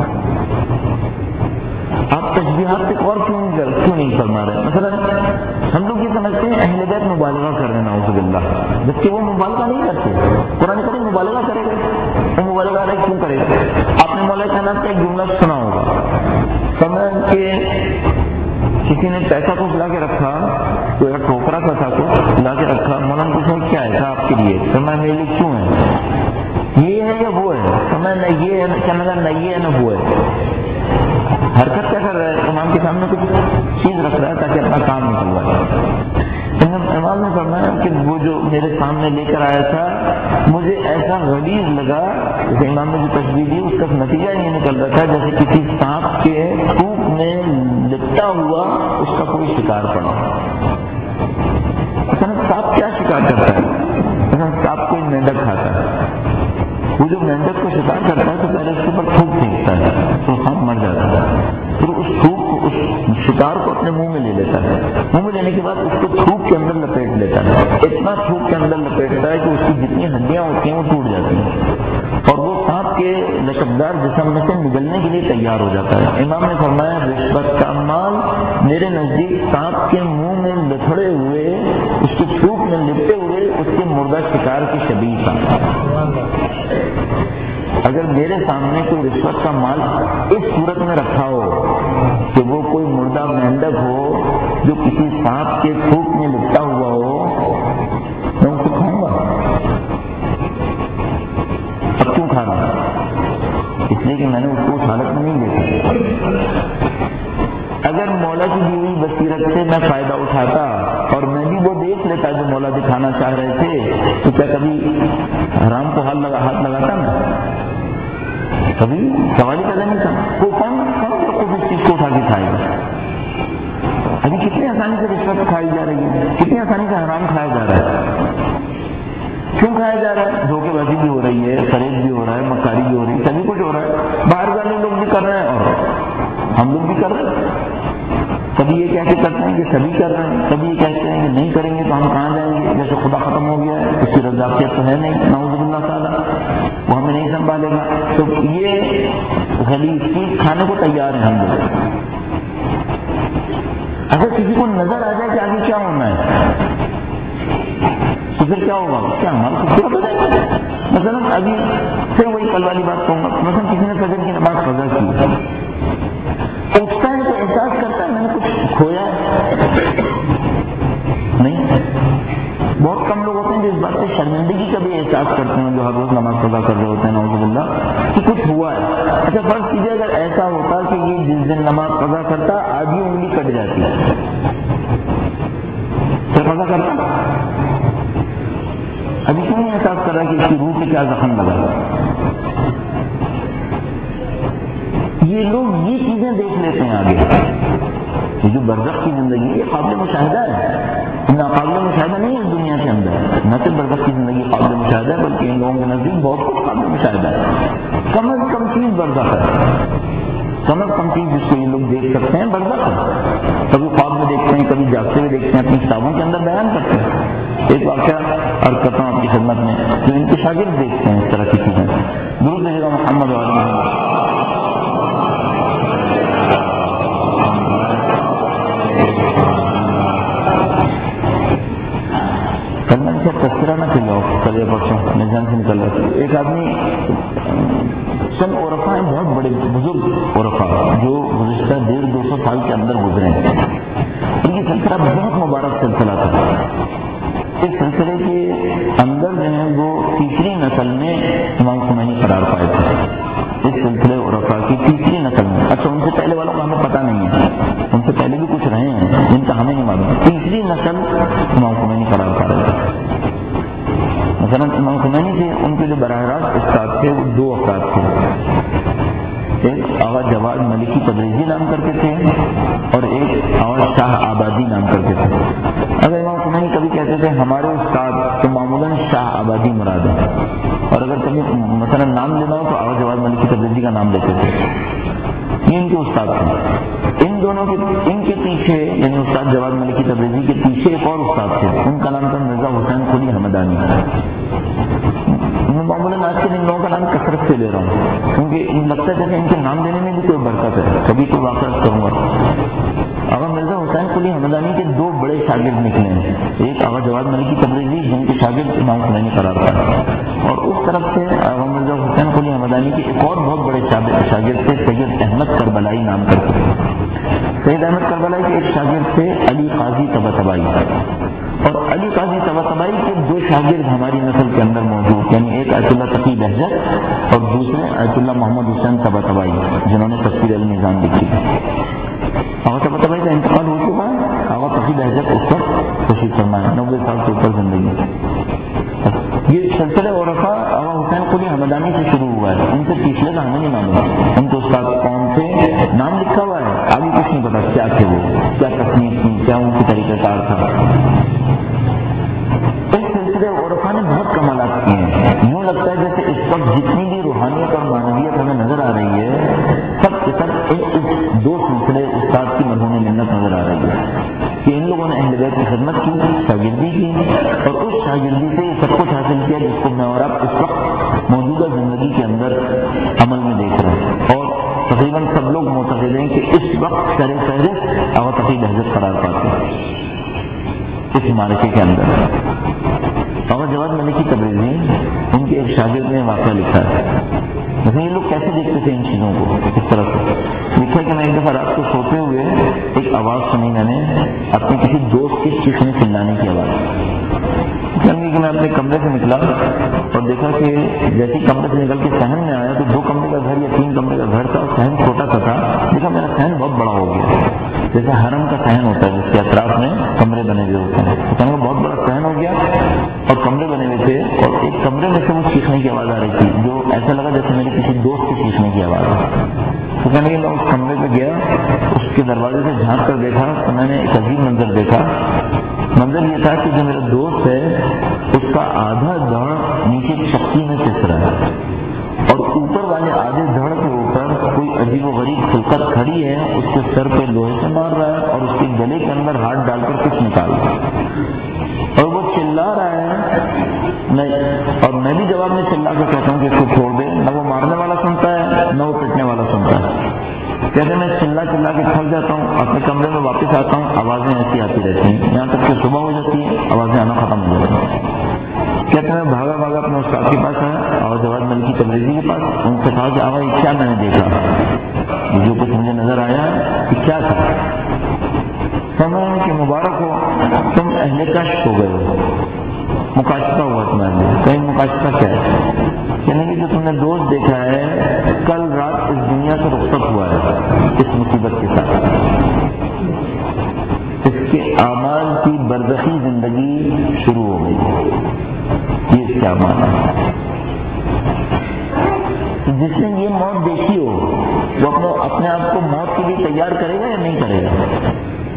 آپ تشبیہات پہ غور کیوں نہیں کر کیوں نہیں فرما رہے؟ مثلا ہم لوگ یہ سمجھتے ہیں اہل بیت مبالغہ کر رہے ہیں نعوذ باللہ, جبکہ وہ مبالغہ نہیں کرتے. قرآن کریم مبالغہ کرے گا, وہ مبالغہ رہے کیوں کرے گا؟ آپ نے مولا کائنات کا ایک جملہ سنا ہوگا, سمجھ کہ کسی نے پیسہ کچھ لا کے رکھا, تو ایک ٹوکرا کا تھا کچھ لا کے رکھا. مولانا پوچھا کیا ہے؟ کہا آپ کے لیے. سمجھ میرے لیے کیوں ہے؟ یہ ہے یا وہ ہے؟ سمجھ نہ یہ ہے کیا نظر, نہ یہ ہے نہ وہ ہے. حرکت کیا کر رہا ہے؟ امام کے سامنے کچھ چیز رکھ رہا ہے تاکہ اپنا کام نکلوائے. امام نے فرمایا کہ وہ جو میرے سامنے لے کر آیا تھا مجھے ایسا غلیظ لگا, جیسے امام نے جو تشبیہ دی اس کا نتیجہ یہ نکل رہا تھا جیسے کسی سانپ کے تھوک میں لپٹا ہوا اس کا کوئی شکار پڑا. اصل سانپ کیا شکار کرتا ہے؟ اصل سانپ کوئی مینڈک کھاتا ہے. وہ جو مینڈک کو شکار کرتا ہے تو پہلے اس کے اوپر تھوک پھینکتا ہے تو سانپ مر جاتا ہے. پھر اس تھوک کو اس شکار کو اپنے منہ میں لے لیتا ہے. منہ میں لینے کے بعد اس کو تھوک کے اندر لپیٹ لیتا ہے. اتنا تھوک کے اندر لپیٹتا ہے کہ اس کی جتنی ہڈیاں ہوتی ہیں وہ ٹوٹ جاتی ہیں, اور وہ سانپ کے لچکدار جسم میں سے نگلنے کے لیے تیار ہو جاتا ہے. امام نے فرمایا رشوت کا مال میرے نزدیک سانپ کے منہ میں لتھڑے ہوئے اس کے تھوک میں لپٹے ہوئے اس کے مردہ شکار کی شبیہ تھا. اگر میرے سامنے کوئی رشوت کا مال اس صورت میں رکھا ہو کہ وہ کوئی مردہ مینڈک ہو جو کسی سانپ کے تھوک میں لپٹا ہوا ہو, میں اسے کھاؤں گا. اب کیوں کھا رہا؟ اس لیے کہ میں نے اس کو اس حالت میں نہیں دیکھا. اگر مولا کی دی ہوئی بصیرت سے میں فائدہ اٹھاتا اور میں بھی وہ دیکھ لیتا جو مولا دکھانا چاہ رہے تھے تو کیا کبھی حرام کو ہاتھ لگا ہاتھ لگاتا نا؟ کبھی سوال ہی پیدا نہیں تھا. وہ کون کون کو اس چیز کو اٹھا کے کھائے گا؟ ابھی کتنی آسانی سے رشوت کھائی جا رہی ہے, کتنی آسانی سے حرام کھایا جا رہا ہے. کیوں کھایا جا رہا ہے؟ دھوکے بازی بھی ہو رہی ہے, فریب بھی ہو رہا ہے, مکاری بھی ہو رہی ہے, سبھی کچھ ہو رہا ہے. باہر والے لوگ بھی کر رہے ہیں اور ہم لوگ بھی کر رہے ہیں. کبھی یہ کہہ کے کرتے ہیں کہ سبھی کر رہے ہیں, کبھی یہ کہتے ہیں کہ نہیں کریں گے تو ہم کہاں جائیں گے, جیسے خدا ختم ہو گیا ہے, اس کی رضاقیت تو ہے نہیں, نعوذ باللہ تعالیٰ, وہ ہمیں نہیں سنبھالے گا. تو یہ غلیظ چیز کھانے کو تیار ہیں ہم لوگ. اگر کسی کو نظر آ جائے کہ آگے کیا ہونا ہے تو پھر کیا ہوگا؟ کیا ہمارا خوبصورت ہو جائے گا. مثلا ابھی پھر وہی کل والی بات کہوں گا, مثلا کسی نے فجر کی نماز قضا کی, اٹھتا ہے تو احساس کرتا ہے میں نے کچھ کھویا نہیں. بہت کم لوگ ہوتے ہیں جو اس بات سے شرمندگی کا بھی احساس کرتے ہیں جو ہر روز نماز قضا کر رہے ہوتے ہیں نعوذ باللہ کہ کچھ ہوا ہے. اچھا فرض کیجیے اگر ایسا ہوتا کہ یہ جس دن نماز قضا کرتا آدھی انگلی کٹ جاتی پھر قضا کرتا, ابھی کیوں نہیں احساس کر رہا کہ اس کی روح پہ کیا زخم لگا. یہ لوگ یہ چیزیں دیکھ لیتے ہیں آگے. یہ جو برزخ کی زندگی یہ قابل مشاہدہ ہے, نہ قابل مشاہدہ نہیں ہے اس دنیا کے اندر. نہ صرف برزخ کی زندگی قابل مشاہدہ ہے بلکہ ان لوگوں کے نزدیک بہت کچھ قابل مشاہدہ ہے. کم از کم چیز برزخ ہے, کم از کم چیز جس کو یہ لوگ دیکھ سکتے ہیں برزخ ہے. کبھی خواب میں دیکھتے ہیں, کبھی جاگتے ہوئے دیکھتے ہیں, اپنی کتابوں کے اندر بیان کرتے ہیں. ایک واقعہ عرض کرتا ہوں آپ کی خدمت میں, جو ان کے شاگرد دیکھتے ہیں اس طرح کی چیزیں. درود بھیجے گا محمد علیہ یا پرسوں میں جان سے نکل رہا تھا، ایک آدمی چند عرفاء ہیں بہت بڑے بزرگ عرفاء جو گزشتہ ڈیڑھ دو سو سال کے اندر گزرے ہیں، ان کی سلسلہ بہت مبارک سلسلہ تھا۔ اس سلسلے کے اندر جو ہے وہ تیسری نسل میں امام خمینی قرار پائے تھے، اس سلسلے عرفاء کی تیسری نسل میں۔ اچھا ان سے پہلے والوں کا ہمیں پتہ نہیں ہے، ان سے پہلے بھی کچھ رہے ہیں جن کا ہمیں نہیں معلوم، تیسری نسل امام خمینی قرار پا رہے تھے۔ مثلا امام خمینی تھے، ان کے جو براہ راست استاد تھے وہ دو افراد تھے، ایک آغا جواد ملکی تبریزی نام کرتے تھے اور ایک آغا شاہ آبادی نام کرتے تھے۔ اگر امام خمینی کبھی کہتے تھے ہمارے استاد تو معمولاً شاہ آبادی مراد ہے، اور اگر کبھی مثلا نام لینا ہو تو آغا جواد ملکی تبریزی کا نام لیتے تھے، یہ ان کے استاد تھے۔ ان دونوں کے ان کے پیچھے یعنی استاد جواد ملکی تبریزی کے پیچھے ایک اور استاد تھے، ان کا نام تھا مرزا حسین قلی حمدانی۔ میں معمولاً آج کے ان لوگوں کا نام کثرت سے لے رہا ہوں کیونکہ لگتا ہے جیسے ان کے نام لینے میں بھی کوئی برکت ہے، کبھی کوئی واقعات کروں گا۔ آغا مرزا حسین قلی حمدانی کے دو بڑے شاگرد نکلے ہیں، ایک آغا جواد ملکی تبریزی جن کے شاگرد امام خمینی قرار پائے، اور اس طرف سے آغا مرزا حسین قلی حمدانی کے ایک اور بہت بڑے شاگرد تھے سید احمد کربلائی نام کرتے تھے۔ سید احمد کربلائی کے ایک شاگرد تھے علی قاضی طباطبائی، اور علی قاضی طباطبائی کے دو شاگرد ہماری نسل کے اندر موجود، یعنی ایک آیت اللہ تقی بہجت اور دوسرے آیت اللہ محمد حسین طباطبائی جنہوں نے تفسیر النظام لکھی ہے۔ آغا طباطبائی کا انتقال ہو چکا ہے، آغا تقی بہجت اس وقت تشریف فرما ہے، نوے سال سے اوپر زندگی۔ یہ سلسلہ عرفاء آغا حسین قلی حمدانی سے شروع ہوا ہے، ان سے پچھلے کا ہمیں نہیں معلوم، ان کے استاد کون تھے نام لکھا ہوا ہے، آگے کچھ نہیں پتا کیا تھے وہ، کیا تصنیف تھی، کیا ان کی طریقہ کار تھا۔ اس سلسلے عرفاء نے بہت کمالات کیے ہیں، یوں لگتا ہے جیسے اس وقت جتنی بھی روحانیت اور معنویت ہمیں نظر آ رہی ہے سب کے سب اس دو سلسلے استاد کی مرہون منت نظر آ رہی ہے کہ ان لوگوں نے اہل بیت کی خدمت کی، شاگردی کی، اور اس شاگردی سے یہ سب کچھ حاصل کیا جس کو میں اور آپ اس وقت موجودہ زندگی کے اندر عمل میں دیکھ رہے ہیں، اور تقریباً سب لوگ معتقد ہیں کہ اس وقت سر فہرست آغا تقی بہجت قرار پاتے ہیں اس معرکے کے اندر۔ آغا جواد ملکی تبریزی ان کے ایک شاگرد نے واقعہ لکھا ہے، لیکن یہ لوگ کیسے دیکھتے تھے ان چیزوں کو، اس طرح سے لکھا کہ میں ایک دفعہ رات کو سوتے ہوئے ایک آواز سنی، میں نے اپنے کسی دوست کے چیخنے چلانے کی آواز، کہ میں اپنے کمرے سے نکلا اور دیکھا کہ جیسے ہی کمرے سے نکل کے صحن میں آیا تو دو کمرے کا گھر یا تین کمرے کا گھر تھا اور صحن چھوٹا سا تھا، دیکھا میرا صحن بہت بڑا ہو گیا، جیسے حرم کا صحن ہوتا ہے جس کے اطراف میں کمرے بنے ہوئے ہوتے ہیں، تو صحن بہت بڑا صحن ہو گیا اور کمرے بنے ہوئے تھے، اور ایک کمرے میں سے وہ چیخنے کی آواز آ رہی تھی جو ایسا لگا جیسے میرے کسی دوست کے چیخنے کی آواز ہے۔ تو کہنے لگے میں اس کمرے پہ گیا، اس کے دروازے سے جھانک کر دیکھا تو میں نے ایک عجیب منظر دیکھا۔ منظر یہ تھا کہ جو میرا دوست ہے اس کا آدھا دھڑ نیچے چکی میں پس رہا ہے اور اوپر والے آدھے دھڑ کے اوپر کوئی عجیب و غریب خلقت کھڑی ہے، اس کے سر پہ لوہے سے مار رہا ہے اور اس کے گلے کے اندر ہاتھ ڈال کر کچھ نکال رہا ہے اور وہ چلا رہا ہے نہیں، اور میں بھی جواب میں چلا کے کہتا ہوں کہ اس کو چھوڑ دے، نہ وہ مارنے والا سنتا ہے نہ وہ پٹنے والا سنتا ہے۔ کہتے میں چلا چلا کے تھک جاتا ہوں، اپنے کمرے میں واپس آتا ہوں، آوازیں ایسی آتی رہتی ہیں یہاں تک کہ صبح ہو جاتی ہے، آوازیں آنا ختم ہو جاتی ہیں۔ کہتے میں بھاگا بھاگا اپنے استاد کے پاس آیا اور جواد ملکی تبریزی کے پاس، ان سے کہا کہ آواز کیا میں نے دیکھا، جو کچھ مجھے نظر آیا کہ کیا تھا؟ سمجھا کہ مبارک ہو تم اہل کشف ہو گئے ہو، مکاشفہ ہوا تمہارے، کہیں مکاشفہ کیا ہے؟ یعنی کہ جو تم نے دوست دیکھا ہے کل رات اس دنیا سے رخصت ہوا ہے اس مصیبت کے ساتھ، اس کے اعمال کی برزخی زندگی شروع ہو گئی، یہ اس کے اعمال ہے۔ جس نے یہ موت دیکھی ہو وہ اپنے اپنے آپ کو موت کے لیے تیار کرے گا یا نہیں کرے گا؟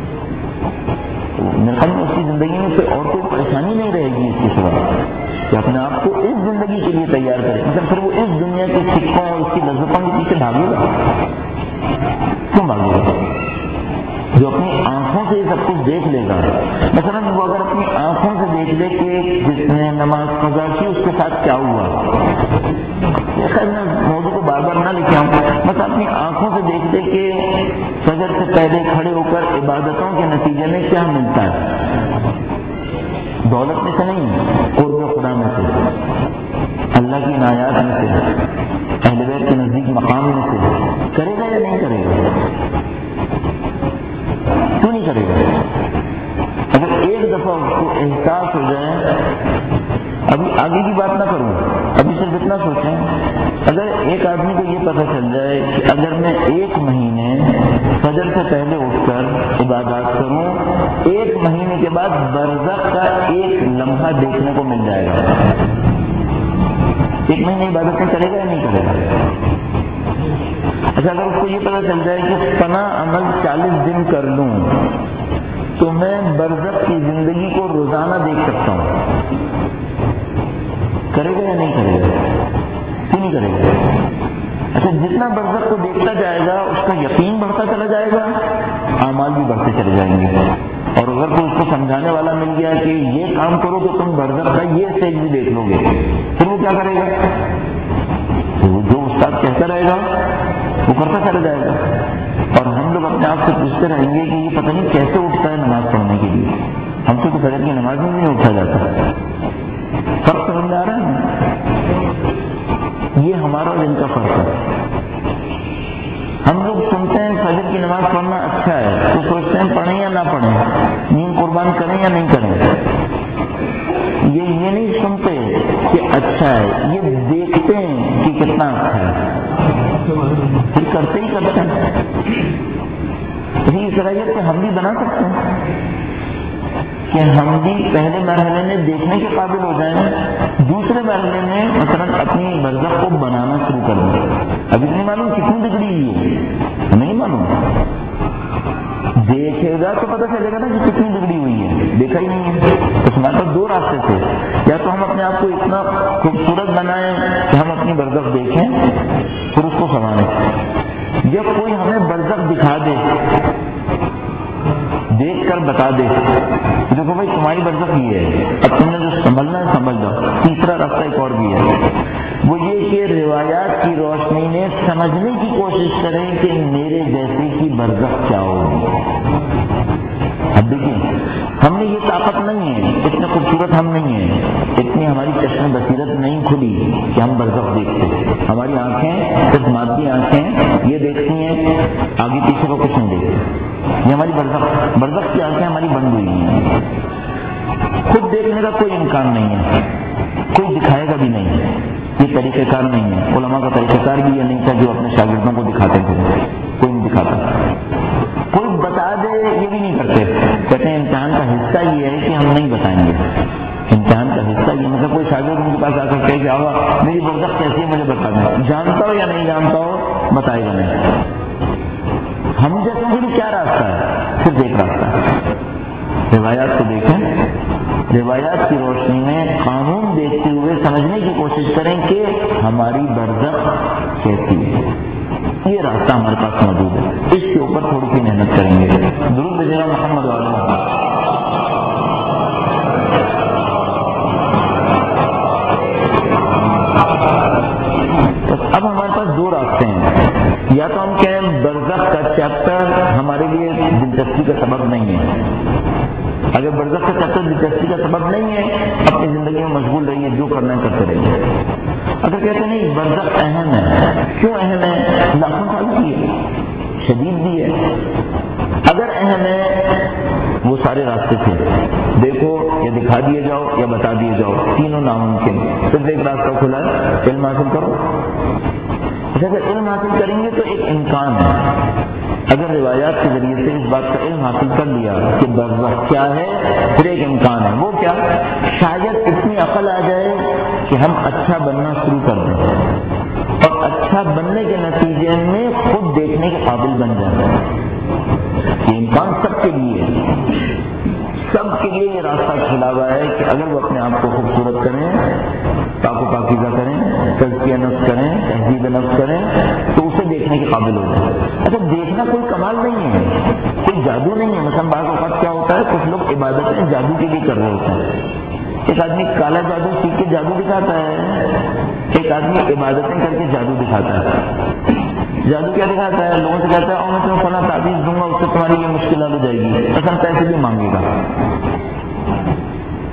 میرے خیال میں اس کی زندگی میں کوئی اور کوئی پریشانی نہیں رہے گی اس کے سوا کہ اپنے آپ کو اس زندگی کے لیے تیار کرے، مطلب پھر وہ اس دنیا کے سکوں اور اس کی لذتوں کے پیچھے بھاگے گا، کیوں بھاگے گا؟ جو اپنی آنکھوں سے یہ سب کچھ دیکھ لے گا، مثلا وہ اگر اپنی آنکھوں سے دیکھ لے کہ جس نے نماز قضا کی اس کے ساتھ کیا ہوا، خیر میں موضوع کو بار بار نہ لکھا ہوں، بس اپنی آنکھوں سے دیکھ لے کہ فجر سے پہلے کھڑے ہو کر عبادتوں کے نتیجے میں کیا ملتا ہے، دولت میں سے نہیں، قرب خدا میں سے، اللہ کی عنایات میں سے، اہل بیت کے نزدیک مقام میں سے کرے گا یا نہیں کرے گا؟ کیوں نہیں کرے گا؟ اگر ایک دفعہ اس کو احساس ہو جائے، ابھی آگے کی بات نہ کروں، ابھی صرف اتنا سوچیں، اگر ایک آدمی کو یہ پتہ چل جائے کہ اگر میں ایک مہینے فجر سے پہلے اٹھ کر عبادات کروں، ایک مہینے کے بعد برزخ کا ایک لمحہ دیکھنے کو مل جائے گا، ایک مہینے عبادتیں کرے گا یا نہیں کرے گا؟ اچھا، اگر اس کو یہ پتہ چل جائے کہ فنا عمل چالیس دن کر لوں تو میں برزخ کی زندگی کو روزانہ دیکھ سکتا ہوں، کرے گا یا نہیں کرے گا؟ کیوں نہیں کرے گا؟ اچھا، جتنا برزخ کو دیکھتا جائے گا اس کا یقین بڑھتا چلا جائے گا، اعمال بھی بڑھتے چلے جائیں گے، اور اگر کوئی اس کو سمجھانے والا مل گیا کہ یہ کام کرو تو تم برزخ کا یہ اسٹیج بھی دیکھ لو گے، پھر وہ کیا کرے گا؟ تو جو استاد کہتا رہے گا وہ کرتا چلا جائے گا، اور ہم لوگ اپنے آپ سے پوچھتے رہیں گے کہ یہ پتہ نہیں کیسے اٹھتا ہے نماز پڑھنے کے لیے، ہم سے تو فجر کی نماز میں نہیں اٹھا جاتا۔ فرق سمجھ میں آ رہا ہے؟ یہ ہمارا اور ان کا فرق ہے۔ ہم لوگ سنتے ہیں فجر کی نماز پڑھنا اچھا ہے تو سوچتے ہیں پڑھیں یا نہ پڑھیں، نیند قربان کریں یا نہیں کریں، یہ یہ نہیں سنتے کہ اچھا ہے، یہ دیکھتے ہیں کہ کتنا اچھا ہے، پھر کرتے ہی کرتے ہیں۔ یہ صلاحیت کو ہم بھی بنا سکتے ہیں کہ ہم بھی پہلے مرحلے میں دیکھنے کے قابل ہو جائیں، دوسرے مرحلے میں مثلا اپنی برزخ کو بنانا شروع کر دیں۔ ابھی نہیں معلوم کتنی بگڑی ہوئی ہے، نہیں معلوم، دیکھے گا تو پتہ چلے گا نا کہ کتنی بگڑی ہوئی ہے، دیکھا ہی نہیں ہے۔ اس میں تو دو راستے تھے، یا تو ہم اپنے آپ کو اتنا خوبصورت بنائیں کہ ہم اپنی برزخ دیکھیں پھر اس کو سنواریں، یا کوئی ہمیں برزخ دکھا دے، دیکھ کر بتا دے، دیکھو بھائی تمہاری برزخ یہ ہے، اب تم نے جو سنبھلنا ہے سنبھل جاؤ۔ تیسرا راستہ ایک اور بھی ہے، وہ یہ کہ روایات کی روشنی میں سمجھنے کی کوشش کریں کہ میرے جیسے کی برزخ کیا ہوگی۔ اب دیکھیں، ہم نے یہ طاقت نہیں ہے، اتنے خوبصورت ہم نہیں ہیں، اتنی ہماری چشم بصیرت نہیں کھلی کہ ہم برزخ دیکھتے۔ ہماری آنکھیں صرف مادی آنکھیں یہ دیکھتی ہیں، آگے پیچھے کو کچھ نہیں دیکھتے۔ یہ ہماری برزخ برزخ کی آنکھیں ہماری بند ہوئی ہیں، خود دیکھنے کا کوئی امکان نہیں ہے، کوئی دکھائے گا بھی نہیں، یہ طریقہ کار نہیں ہے۔ علماء کا طریقہ کار بھی یہ نہیں تھا جو اپنے شاگردوں کو دکھاتے تھے، کوئی نہیں دکھاتا، کوئی بتا دے یہ بھی نہیں کرتے، کہتے ہیں امتحان کا حصہ یہ ہے کہ ہم نہیں بتائیں گے، امتحان کا حصہ یہ مطلب کوئی شاگرد ان کے پاس آ کر کہے کہ آوا میری برزخ کیسی ہے مجھے بتا دیں، جانتا ہو یا نہیں جانتا ہو بتائے گا نہیں۔ ہم جیسے بھی کیا راستہ ہے؟ صرف ایک راستہ ہے، روایات کو دیکھیں، روایات کی روشنی میں قانون دیکھتے ہوئے سمجھنے کی کوشش کریں کہ ہماری برزخ کیسی ہے۔ یہ راستہ ہمارے پاس موجود ہے، اس کے اوپر تھوڑی سی محنت کریں گے۔ درود بھیجنا محمد علیہ۔ اب ہمارے پاس دو راستے ہیں، یا تو ہم کہیں برزخ کا چیپٹر ہمارے لیے دلچسپی کا سبب نہیں ہے، اگر برزخ کا چیپٹر دلچسپی کا سبب نہیں ہے اپنی زندگی میں مشغول رہیے، جو کرنا ہے کرتے رہیے۔ اگر کہتے نہیں برزخ اہم ہے، کیوں اہم ہے؟ لاکھوں سال کی ہے، شدید بھی ہے۔ اگر اہم ہے وہ سارے راستے تھے، دیکھو یا دکھا دیے جاؤ یا بتا دیے جاؤ، تینوں ناممکن، صرف ایک راستہ کھلا ہے، علم حاصل کرو۔ اگر علم حاصل کریں گے تو ایک امکان ہے، اگر روایات کے ذریعے سے اس بات کا علم حاصل کر لیا کہ برزخ کیا ہے، پھر ایک امکان ہے، وہ کیا؟ شاید اتنی عقل آ جائے کہ ہم اچھا بننا شروع کر دیں، اور اچھا بننے کے نتیجے میں خود دیکھنے کے قابل بن جائیں۔ یہ امکان سب کے لیے سب کے لیے یہ راستہ کھلا ہوا ہے کہ اگر وہ اپنے آپ کو خوبصورت کریں، پاک و پاکیزہ کریں، تزکیہ نفس کریں، تہذیب نفس کریں، تو اسے دیکھنے کے قابل ہو جائے۔ اچھا، دیکھنا کوئی کمال نہیں ہے، کوئی جادو نہیں ہے۔ مثلا بعض اوقات کیا ہوتا ہے، کچھ لوگ عبادتیں جادو کے لیے کر رہے ہوتے ہیں، ایک آدمی کالا جادو سیکھ کے جادو دکھاتا ہے، ایک آدمی عبادتیں کر کے جادو دکھاتا ہے۔ جادو کیا دکھاتا ہے؟ لوگوں سے کہتا ہے اور میں تمہیں فلاں تعویذ دوں گا، اس سے تمہاری یہ مشکل حل ہو جائے گی، مثلا پیسے بھی مانگے گا،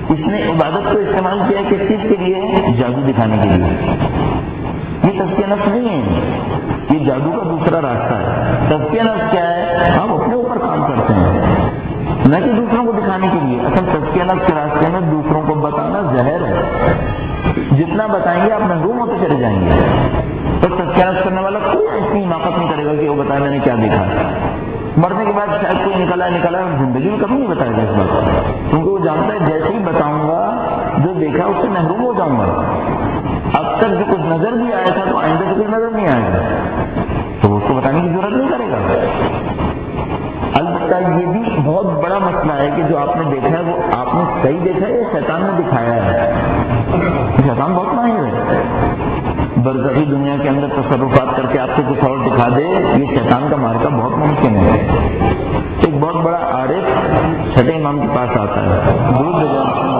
اس نے عبادت کو استعمال کیا کس چیز کے لیے؟ جادو دکھانے کے لیے. یہ تزکیہ نفس نہیں ہے، یہ جادو کا دوسرا راستہ ہے. تزکیہ نفس کیا ہے؟ ہم اپنے اوپر کام کرتے ہیں نہ کہ دوسروں کو دکھانے کے لیے. اصل تزکیہ نفس کے راستے میں دوسروں کو بتانا زہر ہے. جتنا بتائیں گے آپ محروم ہوتے چلے جائیں گے. تو تزکیہ نفس کرنے والا کوئی ایسی حماقت نہیں کرے گا کہ وہ بتائے میں نے کیا دیکھا. مرنے کے بعد شاید کوئی نکلا ہے نکلا ہے زندگی میں کبھی نہیں بتائے گا اس بات کو، کیونکہ وہ جانتا ہے جیسے ہی بتاؤں گا جو دیکھا اس سے محروم ہو جاؤں گا. اب تک جو کچھ نظر بھی آیا تھا تو آئندہ سے کچھ نظر نہیں آئے گا، تو اس کو بتانے کی ضرورت نہیں کرے گا. البتہ یہ بھی بہت بڑا مسئلہ ہے کہ جو آپ نے دیکھا ہے وہ آپ نے صحیح دیکھا ہے یا شیطان نے دکھایا ہے. شیطان بہت ماہر ہے، برزخی دنیا کے اندر تصرفات کر کے آپ کو کچھ اور دکھا دے. یہ شیطان کا مارکا بہت ممکن ہے. ایک بہت بڑا عارف چھٹے امام کے پاس آتا ہے، دودھ دے جاتا ہے.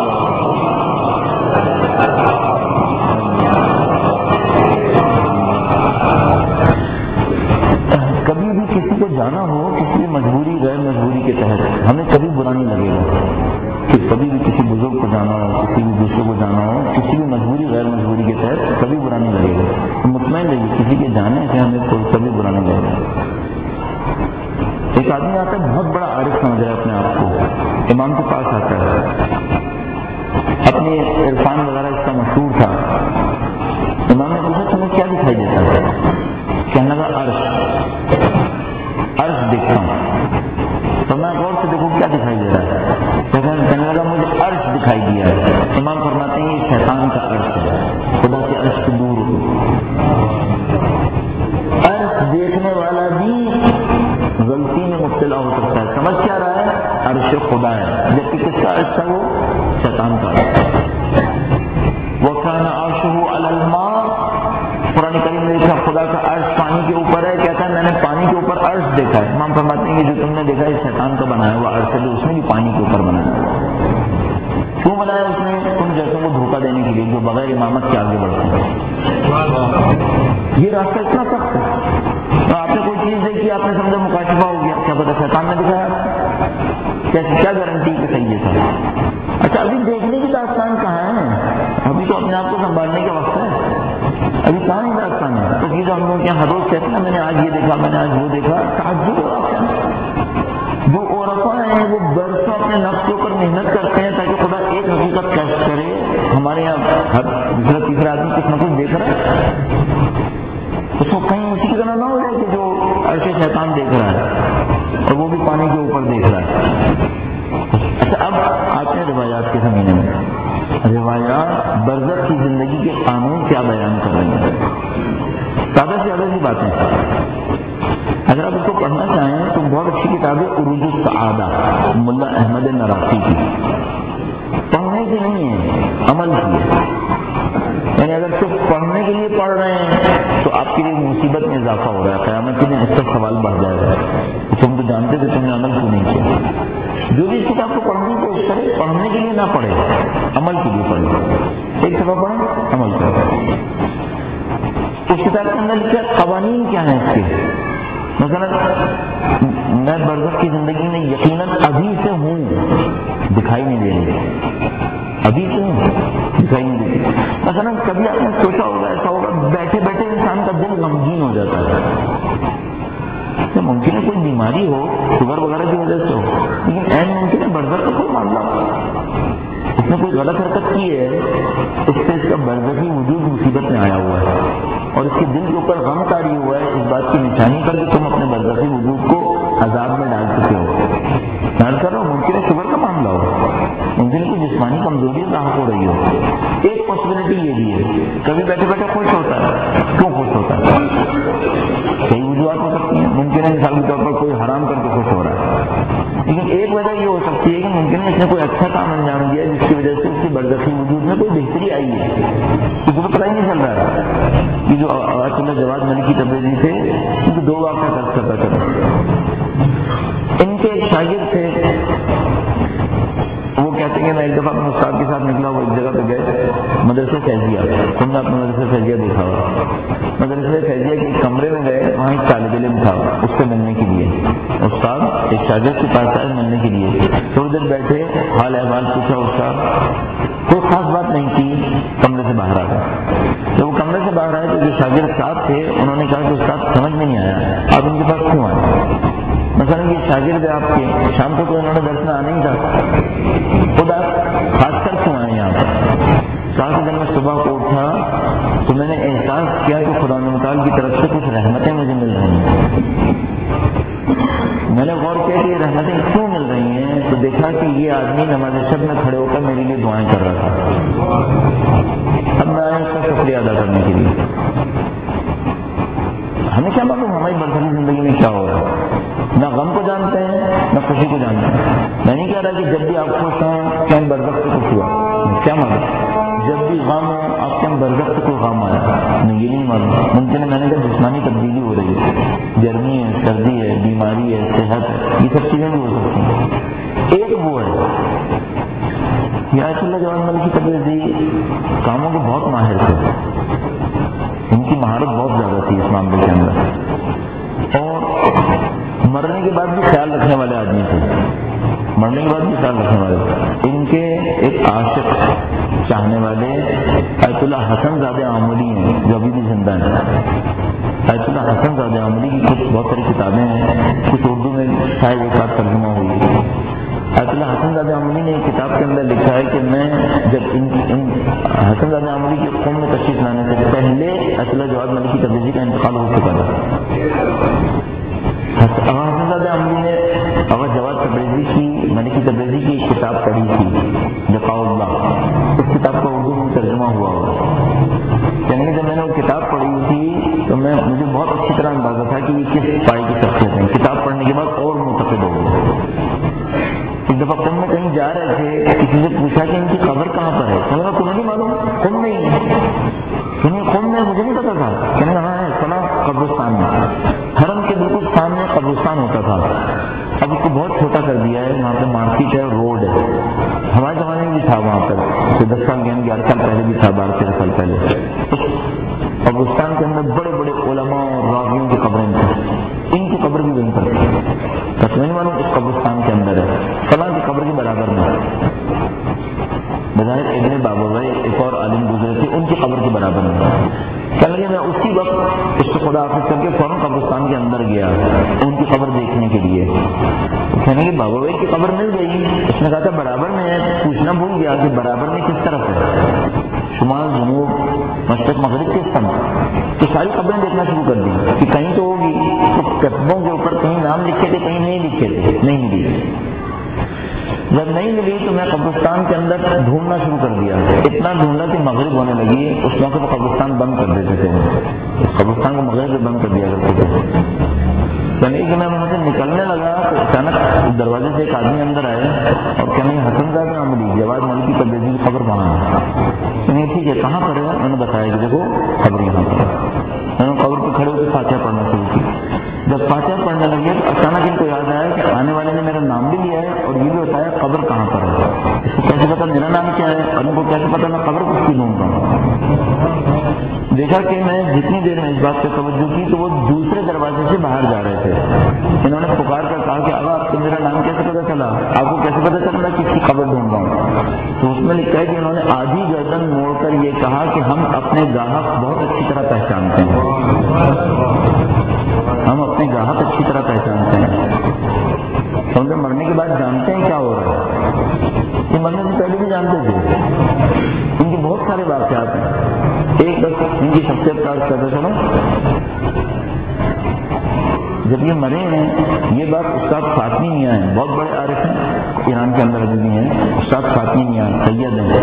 کبھی بھی کسی کو جانا ہو کسی مجبوری غیر مجبوری کے تحت ہمیں کبھی برا نہیں لگے گا کہ کبھی بھی کسی بزرگ کو جانا ہو کسی بھی دوسرے کو جانا ہو کسی بھی مجبوری غیر مجبوری کے تحت کبھی برا نہیں لگے گا. تو مطمئن رہیے کسی کے جانے سے ہمیں کبھی برا نہیں لگے گا. ایک آدمی آتا ہے بہت بڑا عارف سمجھ رہا ہے اپنے آپ کو، امام کے پاس آتا ہے، اپنی عرفان وغیرہ اس کا مشہور تھا. امام نے پوچھا تمہیں کیا دکھائی دیتا ہے؟ کہنے لگا عرش عرش دیکھتا ہوں. تو میں غور سے دیکھوں کیا دکھائی دے رہا ہے؟ کہنے لگا مجھے عرش دکھائی دیا ہے. امام فرماتے ہیں یہ شیطان کا عرش ہے، خدا کے عرش سے دور ہو. عرش دیکھنے والا بھی غلطی میں مبتلا ہو سکتا ہے، سمجھ کیا رہا ہے عرش خدا ہے، جبکہ کس کا عرش تھا؟ وہ شیطان کا. وَكَانَ عَرْشُهُ عَلَى الْمَاءِ. قرآن کریم میں دیکھا خدا کا عرش پانی کے اوپر ہے. کہتا ہے میں نے پانی کے اوپر عرش دیکھا ہے. امام فرماتے ہیں کہ جو تم نے دیکھا ہے شیطان کا بنایا ہوا عرش ہے، جو اس نے بھی پانی کے اوپر بنایا. کیوں بنایا اس نے؟ تم جیسوں کو دھوکہ دینے کے لیے جو بغیر امامت کے آگے بڑھتے ہیں. یہ راستہ اتنا سخت ہے. آپ نے کوئی چیز دیکھی آپ نے سمجھا مکاشفہ ہو گیا، کیا پتا شیطان نے دکھایا؟ کیا گارنٹی کہ صحیح تھا؟ اچھا ابھی دیکھنے کی داستان کہاں ہے؟ ابھی تو اپنے آپ کو سنبھالنے کا وقت ہے. ابھی کہاں ہی داستان ہے؟ تو چیز ہم لوگ کیا ہر روز کہتے ہیں میں نے آج یہ دیکھا میں نے آج وہ دیکھا. تعجب ہو رہا ہے. جو عورتیں ہیں وہ برسوں اپنے نفس کے اوپر محنت کرتے ہیں تاکہ خدا ایک حقیقت کیش کرے. ہمارے یہاں ہر دوسرا تیسرا آدمی کچھ نہ کچھ دیکھ رہا ہے. اس کو کہیں اسی کی طرح نہ ہو جائے کہ جو ایسے شیطان دیکھ رہا ہے اور وہ بھی پانی کے اوپر دیکھ رہا ہے. اچھا اب آتے ہیں روایات کے زمانے میں. روایات برزخ کی زندگی کے قانون کیا بیان کر رہی ہیں. زیادہ سے زیادہ سی باتیں اگر آپ اس کو پڑھنا چاہیں تو بہت اچھی کتاب ہے عروج السعادہ ملا احمد نراقی کی. پڑھنے کی نہیں ہے، عمل کی ہے. یعنی اگر صرف پڑھنے کے لیے پڑھ رہے ہیں تو آپ کے لیے مصیبت میں اضافہ ہو رہا ہے. قیامت کے دن اس کا سوال بڑھ جائے گا تم تو جانتے تھے تم نے عمل کیوں نہیں کیا. جو بھی اس کتاب کو پڑھنے کی کوشش کرے پڑھنے کے لیے نہ پڑھے، عمل کے لیے پڑھے. ایک دفعہ پڑھیں عمل کریں. اس کتاب کے اندر کیا قوانین کیا ہیں اس کے؟ مثلا میں برزخ کی زندگی میں یقیناً ابھی سے ہوں، دکھائی نہیں دے رہی، ابھی سے ہوں دکھائی نہیں دے رہی. مثلا کبھی آپ نے سوچا ہوگا ایسا ہوگا بیٹھے بیٹھے انسان کا دل غمگین ہو جاتا ہے. ممکن ہے کوئی بیماری ہو شوگر وغیرہ کی وجہ سے ہو، لیکن این ممکن ہے برزخ کا کوئی معاملہ ہو، اس نے کوئی غلط حرکت کی ہے، اس سے اس کا برزخی وجود مصیبت میں آیا ہوا ہے اور اس کے دل کے اوپر غم طاری ہوا ہے اس بات کی نشانی پر کہ تم اپنے برزخی وجود کو عذاب میں ڈال چکے ہو. ڈال کر رہو ممکن ہے شوگر کا معاملہ ہو، ممکن ہے کوئی جسمانی کمزوری لاحق ہو رہی ہو. ایک پاسبلٹی یہ بھی ہے کبھی بیٹھے بیٹھے خوش ہوتا ہے. کیوں خوش ہوتا ہے؟ کئی وجوہات ہو سکتی ہیں. ممکن ہے مثال کے طور پر کوئی حرام کر کے خوش ہو رہا ہے، لیکن ایک وجہ یہ ہو سکتی ہے کہ ممکن ہے اس نے کوئی اچھا کام انجام دیا جس کی وجہ سے اس کی برزخی وجود میں کوئی بہتری آئی ہے. اس کو پتہ ہی نہیں چل رہا ہے. یہ جو آج اللہ جواد ملکی تبریزی تھے ان کو دو واقعہ درج کرتا چلا. ان کے ایک شاگرد تھے، وہ کہتے ہیں کہ میں ایک دفعہ اپنے استاد کے ساتھ نکلا وہ ایک جگہ پہ گئے مدرسہ فیضیہ. تم نے اپنا مدرسہ فیضیہ دیکھا ہوا. مدرسہ فیضیہ کے کمرے میں گئے، وہاں ایک طالب علم تھا اس سے ملنے کے لیے. استاد ایک شاگرد کے پاس آئے ملنے کے لیے. تھوڑی دیر بیٹھے، حال احوال پوچھا. استاد شاگرد صاحب تھے، انہوں نے کہا کہ استاد سمجھ میں نہیں آیا آپ ان کے پاس کیوں آئے؟ مثلا یہ شاگرد ہے آپ کے، شام کو تو انہوں نے درس میں آنا ہی تھا، خود آپ خاص کر کیوں آئے یہاں پر؟ کہا کہ جب میں صبح کو اٹھا تو میں نے احساس کیا کہ خدا متعال کی طرف سے کچھ رحمتیں مجھے مل رہی ہیں۔ میں نے غور کیا کہ یہ رحمتیں کیوں مل رہی ہیں، تو دیکھا کہ یہ آدمی نماز شب میں کھڑے ہو کر میرے لیے دعائیں کر رہا تھا۔ اب میں آیا اس کا شکریہ ادا کرنے کے لیے۔ ہمیں کیا معلوم ہماری برسری زندگی میں کیا ہو رہا ہے؟ نہ غم کو جانتے ہیں نہ خوشی کو جانتے ہیں۔ میں نہیں کہہ رہا کہ جب بھی آپ خوش ہوں کہ ہم برزخ سے کچھ ہوا، کیا معلوم جب بھی غم ہو آپ کے ہم برزخ سے کوئی غم آیا، نہیں یہ نہیں معلوم۔ ممکن ہے میں نے کہا جسمانی تبدیلی ہو رہی ہے، گرمی ہے، سردی ہے، بیماری ہے، صحت ہے، یہ سب چیزیں بھی ہو سکتی ہیں۔ ایک وہ ہے یہ آیت اللہ جوان ملک کی تبدیلی کاموں کے بہت ماہر تھے، ان کی مہارت بہت زیادہ تھی اس معاملے کے اندر، اور مرنے کے بعد بھی خیال رکھنے والے آدمی تھے، مرنے کے بعد بھی خیال رکھنے والے تھے۔ ان کے ایک عاشق چاہنے والے آیت اللہ حسن زادہ عاملی ہیں جو ابھی بھی زندہ ہیں۔ آیت اللہ حسن زادہ عاملی کی کچھ بہت ساری کتابیں ہیں، کچھ اردو میں شاید ایک آدھ ترجمہ ہوئی ہے۔ آیت اللہ حسن زادہ عاملی نے ایک کتاب کے اندر لکھا ہے کہ میں جب ان, ان حسن زادہ عاملی کے قوم میں تشریف لانے سے پہلے آیت اللہ جواد ملک کی تبریزی کا انتقال ہو چکا تھا۔ حسن زادہ عاملی نے اگر جواد تبریزی کی ملکی تبریزی کی ایک کتاب پڑھی تھی لقاء اللہ، اس کتاب کا اردو میں ترجمہ ہوا ہوا، یعنی جب میں نے وہ کتاب پڑھی تھی تو میں مجھے بہت اچھی طرح اندازہ تھا کہ یہ کس پائی کی شخصیت ہے۔ کتاب پڑھنے کے بعد اور منتقد ہو گئے۔ ایک دفعہ قوم میں کہیں جا رہے تھے، کسی سے پوچھا کہ ان کی قبر کہاں پر ہے، کہنے لگا تمہیں نہیں معلوم؟ قوم میں ہی سنی قوم میں مجھے نہیں پتا تھا، کہنے لگا ہاں فلاں قبرستان میں، حرم کے بالکل سامنے قبرستان ہوتا تھا، اب اس کو بہت چھوٹا کر دیا ہے، وہاں پہ مارکیٹ ہے، روڈ ہے۔ ہمارے زمانے میں بھی تھا وہاں پر، دس سال یعنی گیارہ سال پہلے بھی تھا، بارہ تیرہ سال پہلے۔ اس قبرستان کے اندر بڑے بڑے علماء اور راویوں کی قبریں تھیں، ان کی قبر بھی وہیں پر تھی، بس نہیں معلوم اس قبرستان کے اندر ہے، فلاں کی قبر کے برابر میں۔ بظاہر ابن بابوی ایک اور عالم گزرے تھے، ان کی قبر کے برابر میں۔ کہنے لگے میں اسی وقت اس سے خدا حافظ کر کے فوراً قبرستان کے اندر گیا ان کی قبر دیکھنے کے لیے۔ کہنے کہ بابوی کی قبر مل گئی، اس نے کہا تھا برابر میں ہے، پوچھنا بھول گیا کہ برابر میں کس طرف ہے، شمال جنوب مشرق مغرب کس طرف؟ تو ساری قبریں دیکھنا شروع کر دی کہ کہیں تو ہوگی، تو کتبوں کے اوپر کہیں نام لکھے تھے کہیں نہیں لکھے تھے، نہیں ملی۔ جب نہیں ملی تو میں قبرستان کے اندر ڈھونڈنا شروع کر دیا، اتنا ڈھونڈا کہ مغرب ہونے لگی، اس موقع پہ قبرستان بند کر دیتے تھے، قبرستان کو مغرب سے بند کر دیا کرتے تھے۔ یعنی کہ میں وہاں سے نکلنے لگا تو اچانک دروازے سے ایک آدمی اندر آئے اور کہنے لگے حسن زادہ عاملی جواد ملک کی تبریزی کی خبر وہاں ہے۔ میں ٹھیک ہے کہاں پر ہے؟ میں نے بتایا کہ دیکھو خبر یہاں پر ہے۔ میں نے قبر پہ کھڑے ہو کے فاتحہ پڑھنا شروع کی۔ جب فاتحہ پڑھنے لگے تو اچانک ان کو یاد آیا کہ آنے والے نے میرا نام بھی لیا ہے اور یہ بھی بتایا قبر کہاں پر ہے۔ اس کو کیسے پتا میرا نام کیا ہے اور ان کو کیسے پتا میں قبر کس کی ڈھونڈ رہا ہوں؟ دیکھا کہ میں جتنی دیر میں اس بات پہ توجہ کی تو وہ دوسرے دروازے سے باہر جا رہے تھے۔ انہوں نے پکار کر کہا کہ آقا آپ کو میرا نام کیسے پتا چلا؟ آپ کو کیسے پتا چلا میں کس کی قبر ڈھونڈ رہا ہوں؟ تو اس میں لکھا ہے کہ انہوں نے آدھی گردن موڑ کر یہ کہا کہ ہم اپنے گاہک بہت اچھی طرح پہچانتے ہیں، ہم اپنے گاہک اچھی طرح پہچانتے ہیں، سمجھے مرنے کے بعد جانتے ہیں کیا ہو رہا ہے، یہ مرنے سے پہلے بھی جانتے تھے۔ ان کے بہت سارے واقعات ہیں، ایک بس ان کی شخصیت کا کرتا چلو۔ جب یہ مرے ہیں، یہ بات استاد فاطمی میاں ہیں، بہت بڑے عارف ہیں، ایران کے اندر ابھی بھی ہیں، استاد فاطمی میاں سید ہیں۔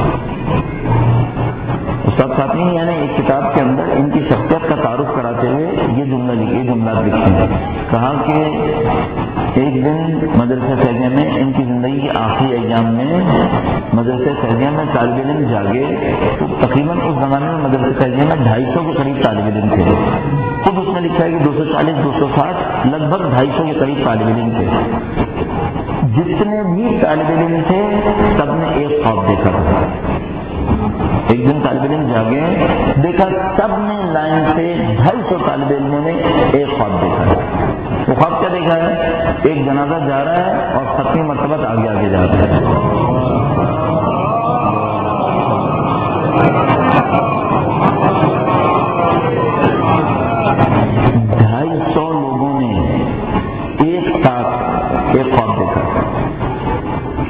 استاد فاطمی میاں نے ایک کتاب کے اندر ان کی شخصیت کا تعارف کراتے ہوئے یہ جملہ لکھے یہ جملات لکھے ہیں، کہا کہ ایک دن مدرسہ سعدیہ میں ان کی زندگی کے آخری ایام میں مدرسہ سعدیہ میں طالب علم جاگے تو تقریباً اس زمانے میں مدرسہ سعدیہ میں ڈھائی سو کے قریب طالب علم تھے، خود اس میں لکھا ہے کہ دو سو چالیس دو سو ساٹھ لگ بھگ ڈھائی سو کے قریب طالب علم تھے۔ جتنے بھی طالب علم تھے سب نے ایک خواب دیکھا تھا۔ ایک دن طالب علم جاگے دیکھا سب نے لائن سے ڈھائی سو طالب علموں نے ایک خواب دیکھا ہے۔ وہ خواب کیا دیکھا ہے؟ ایک جنازہ جا رہا ہے اور ختمی مرتبہ آگے آگے جا رہا ہے۔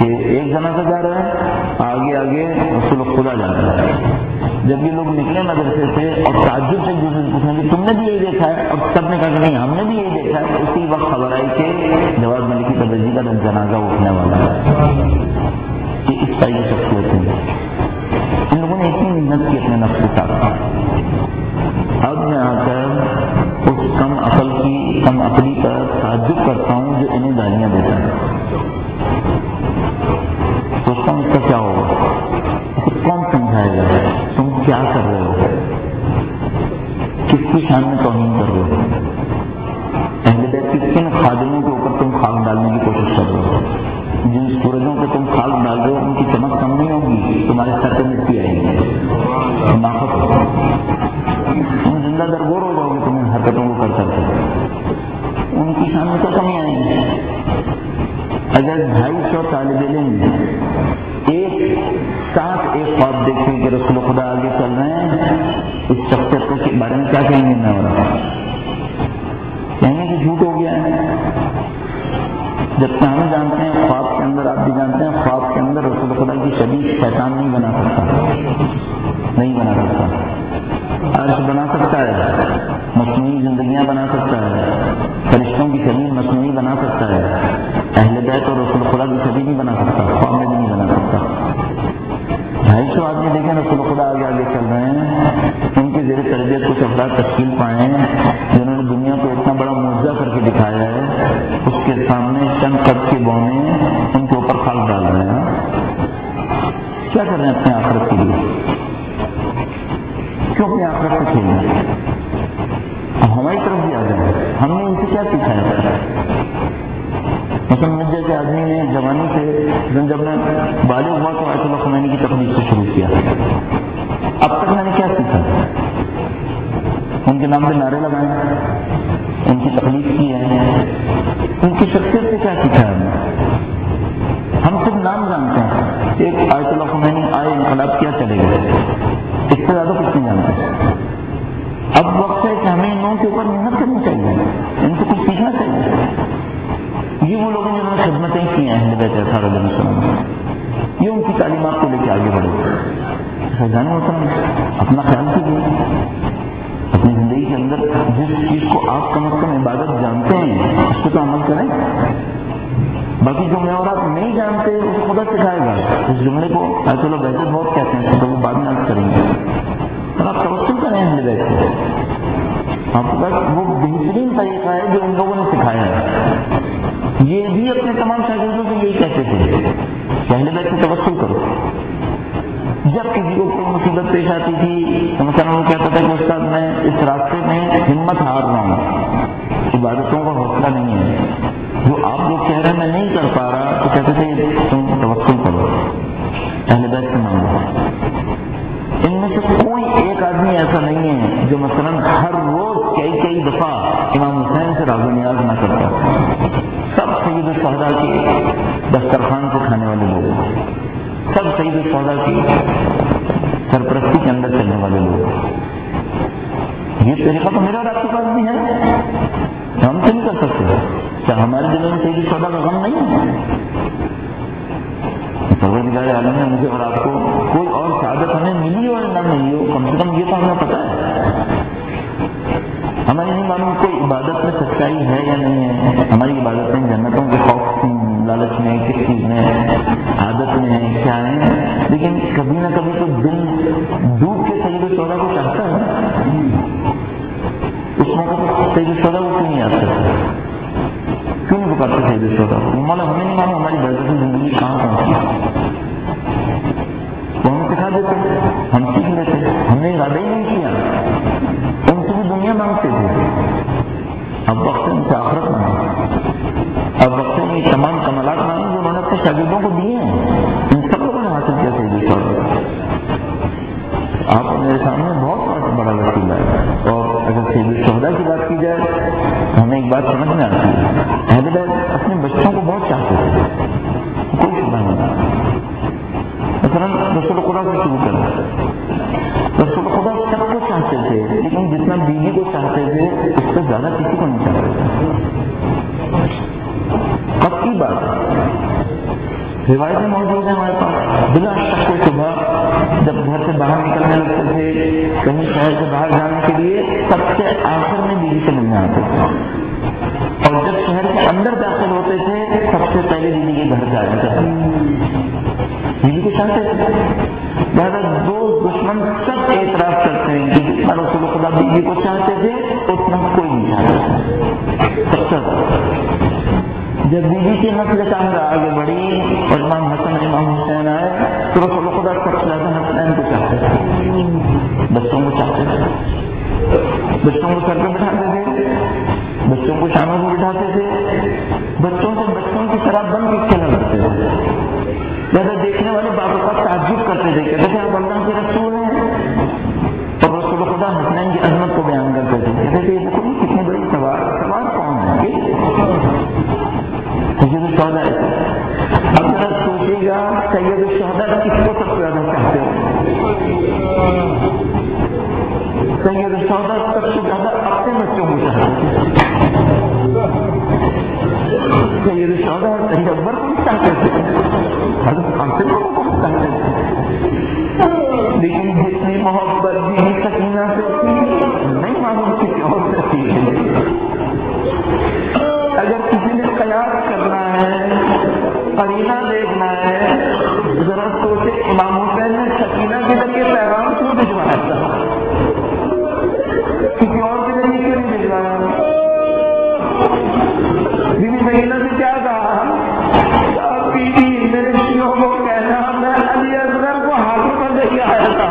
کہ ایک جنازہ جا رہا ہے، آگے آگے رسول خدا جا رہا ہے۔ جب یہ لوگ نکلے مدرسے سے اور تعجب سے ایک دوسرے سے پوچھنے کہ تم نے بھی یہی دیکھا ہے، اور سب نے کہا کہ نہیں ہم نے بھی یہی دیکھا ہے، اسی وقت خبر آئی کہ جواد ملکی تبریزی کا جنازہ اٹھنے والا ہے۔ یہ اس طرح کی شخصیت ہے، ان لوگوں نے اتنی محنت کی اپنے نفس کے ساتھ۔ اب میں آ کر اس کم عقل کی کم عقلی پر تعجب کرتا ہوں جو انہیں گالیاں دیتا ہے، سوچتا ہوں اس کا کیا ہوگا، اسے کون سمجھائے گا تم کیا کر رہے ہو، کس کی شان میں توہین کر رہے ہو، اہل بیت کی کن خادموں کے اوپر تم خاک ڈالنے کی کوشش کر رہے ہو، جن سورجوں پہ تم خاک ڈال رہے ہو ان کی چمک کم نہیں ہوگی، تمہارے سر پہ مٹی آئے گی، حماقت ہو، تم زندہ درگور ہو جاؤ گے تمہیں حرکتوں کو کر کر، ان کی شان میں تو کمی آئے گی۔ اگر ڈھائی سو طالب علم ایک ساتھ ایک خواب دیکھیں کہ رسول خدا آگے چل رہے ہیں، اس شخصیت کے بارے میں کیا کہیں گے؟ میں ہو رہا کہیں گے کہ جھوٹ ہو گیا ہے، جبکہ ہم جانتے ہیں خواب کے اندر، آپ بھی جانتے ہیں خواب کے اندر رسول خدا کی شبیہ شیطان نہیں بنا سکتا، نہیں بنا سکتا، عرش بنا سکتا ہے، مصنوعی زندگیاں بنا سکتا ہے، فرشتوں کی شبیہ مصنوعی بنا سکتا ہے، اہل بیت اور رسول خدا کی شبیہ نہیں بنا سکتا، خواب میں بھی نہیں بنا سکتا۔ ڈھائی سو آدمی دیکھیں رسول خدا آگے آگے چل رہے ہیں، ان کے زیر تربیت کچھ افراد تشکیل پائے ہیں جنہوں نے دنیا کو اتنا بڑا معجزہ کر کے دکھایا ہے، اس کے سامنے چند قد کے بونے ان کے اوپر خاک ڈال رہے ہیں۔ کیا کر رہے ہیں اپنے آخرت کے لیے؟ کیوں اپنے آخرت سے کھیل رہے ہیں؟ اب ہماری طرف بھی آ جائیں، ہم نے ان سے کیا سیکھا ہے؟ مثلا مجھ جیسے آدمی نے جوانی سے جب میں بالغ ہوا تو آیت اللہ خمینی کی تقلید سے شروع کیا، اب تک میں نے کیا سیکھا؟ ان کے نام پہ نعرے لگائے، ان کی تقلید کی ہے، ان کی شخصیت سے کیا سیکھا ہے؟ ہم صرف نام جانتے ہیں، ایک آیت اللہ خمینی آئے، انقلاب کیا، چلے گئے، اس سے زیادہ کچھ نہیں جانتے۔ اب وقت ہے کہ ہمیں ان لوگوں کے اوپر محنت کرنی چاہیے، ان سے کچھ سیکھنا چاہیے۔ یہ وہ لوگ ہیں جنہوں نے خدمتیں کی ہیں اہل بیت اطہار علیہ السلام، یہ ان کی تعلیمات کو لے کے آگے بڑھے۔ فیضان محترم اپنا خیال کیجیے، اپنی زندگی کے اندر جس چیز کو آپ کم از کم عبادت جانتے ہیں اس پہ تو عمل کریں، باقی جو میں اور آپ نہیں جانتے اسے خدا سکھائے گا۔ اس جملے کو آیت اللہ بہتر بہت کہتے ہیں، تو وہ بعد میں عرض کریں گے، اور آپ توسل کریں اہل بیت سے، آپ کے پاس وہ بہترین طریقہ ہے جو ان لوگوں نے سکھایا ہے۔ یہ بھی اپنے تمام شاگردوں سے یہی کہتے تھے کہ اہل بیت سے توسل کرو۔ جب کسی کو کوئی مصیبت پیش آتی تھی تو مثلا وہ کہتا تھا کہ استاد میں اس راستے میں ہمت ہار رہا ہوں، عبادتوں کا حوصلہ نہیں ہے، جو آپ لوگ کہہ رہے ہیں میں نہیں کر پا رہا، تو کہتے تھے تم توسل کرو، اہل بیت سے مانگو۔ ان میں سے کوئی ایک آدمی ایسا نہیں ہے جو مثلا ہر روز کئی کئی دفعہ امام حسین سے راز و نیاز نہ کرتا، سب سید الشہداء کے دسترخوان سے کھانے والے لوگ، سب سید الشہداء کی سرپرستی کے اندر چلنے والے لوگ۔ یہ طریقہ تو میرا اور آپ کے پاس بھی ہے، ہم سے نہیں کر سکتے، کیا ہمارے دلوں میں سید الشہداء کا غم نہیں ہے؟ پروردگار عالم نے مجھے اور آپ کو کوئی اور سعادت ہمیں ملی اور نہ ملی ہو، کم سے کم یہ تو ہمیں پتا ہے۔ ہمیں نہیں معلوم کوئی عبادت میں سچائی ہے یا نہیں ہے، ہماری عبادت میں جنتوں کے خوف لالچ میں، کس چیز میں، عادت میں ہے، کیا ہے، لیکن کبھی نہ کبھی تو دل ڈوب کے سید الشہداء کو چاہتا ہے، اس موقع پر سید الشہداء کو کیوں نہیں یاد کرتا، کیوں نہیں پکارتے سید الشہداء کو؟ مولا ہمیں نہیں معلوم ہماری برکتی زندگی کہاں پہنچی، وہ ہمیں سکھا دیتے، ہم سیکھ لیتے، ہم نے ارادہ ہی نہیں کیا، ان سے بھی دنیا مانگتے تھے، اب وقت ان سے آخرت مانگے، اب وقت میں یہ تمام کمالات مانگے جو انہوں نے اپنے شاگردوں کو دیے ہیں، ان سب لوگوں نے حاصل کیا سید الشہداء۔ آپ میرے سامنے بہت بڑا وسیلہ ہے، اور اگر سید الشہداء کی بات کی جائے تو ہمیں ایک بات سمجھ میں آتی ہے، اہل بیت اپنے بچوں کو بہت چاہتے تھے، کوئی شبہ نہیں۔ مثلا رسول خدا سے شروع کریں، رسول خدا سب کو چاہتے تھے، لیکن جتنا بیوی کو چاہتے تھے اس سے زیادہ کسی کو نہیں چاہتے تھے۔ قطعی بات روایتیں موجود ہیں ہمارے پاس. بلا شک صبح جب گھر سے باہر نکلنے لگتے تھے کہیں شہر سے باہر جانے کے لیے سب سے آخر میں بیوی سے ملنے آتے تھے, اور جب شہر کے اندر داخل ہوتے تھے سب سے پہلے بیوی کے گھر جانے کا بیوی کو چاہتے تھے. لہٰذا دو دشمن سب اعتراف کرتے ہیں کہ جتنا رسول خدا بیوی کو چاہتے تھے اتنا کوئی نہیں چاہتا. سب سے جب بیوی کی نسل کامرہ آگے بڑھی اور امام حسن امام حسین آئے تو رسول خدا سب سے زیادہ حسنین کو چاہتے تھے, بچوں کو چاہتے تھے, بچوں کو سر پہ بٹھاتے تھے, بچوں کو شانوں پہ بٹھاتے تھے, بچوں سے بچوں کی طرح بن کے کھیلا کرتے تھے. لہٰذا دیکھنے والے بابوں کا تعجب کرتے تھے کہ دیکھیں آپ اللہ کے رسول ہیں, اور رسول خدا حسنین کی عظمت کو بیان کرتے تھے. کہتے تھے دیکھو کتنی بڑی سوار سوار کون ہے سید الشہداء. اب ذرا سوچیے گا سید الشہداء کس کو سب سے زیادہ چاہتے ہو؟ سید الشہداء سب سے زیادہ اپنے بچوں کو چاہتے ہیں. سید الشہداء سید اکبر کو بھی چاہتے تھے, حضرت قاسم کو بھی چاہتے تھے, لیکن جتنی محبت بھی سکینہ سے تھی نہیں معلوم کسی اور سے تھی. اگر کسی نے قیاس کرنا ہے, قرینہ دیکھنا ہے, ذرا سوچے امام حسین نے سکینہ کے ذریعے پیغام کیوں بھجوایا تھا, کسی اور کے ذریعے کیوں نہیں بھجوایا؟ بیوی سکینہ سے کیا کہا, بیوی میرے شیعوں کو کہنا میں علی اصغر کو ہاتھوں پر لے کے آیا تھا.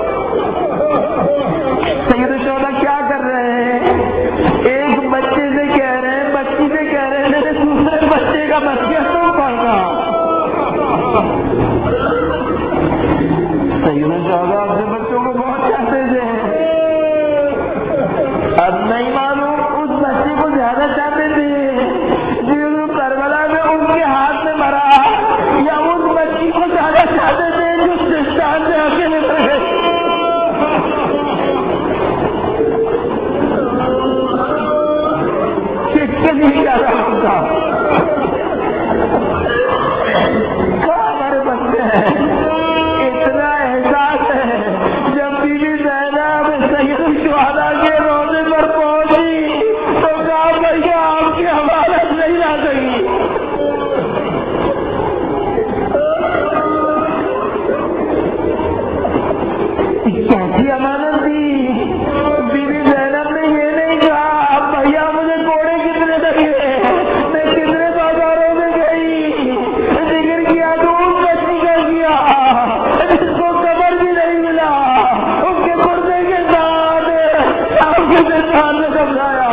سید الشہداء کیا کر رہے ہیں, ایک بچے سے کہہ رہے ہیں, بچی سے کہہ رہے ہیں میرے دوسرے بچے کا بچہ تو پڑھا. سید الشہداء اپنے بچوں کو بہت چاہتے تھے. اب نہیں معلوم اس بچے کو زیادہ چاہتے تھے جو کربلا میں ان کے ہاتھ میں مرا, یا اس بچی کو زیادہ چاہتے تھے جو سستان سے اکیلے رہے. کیا ہوتا ہمارے بچے ہیں, اتنا احساس ہے. جب بیوی زینب سید الشہداء کے روزے پر پہنچی تو کہا بھیا آپ کی حوالت نہیں لا سکی. کیسی امانت تھی. بیوی زینب نے یہ نہیں کہا بھیا مجھے کوڑے کتنے لگے, میں کتنے بازاروں میں گئی, ذکر کیا تو اس بچی کا کیا جس کو قبر بھی نہیں ملا, اس کے پردے کے ساتھ آپ کے دربار میں سمجھایا.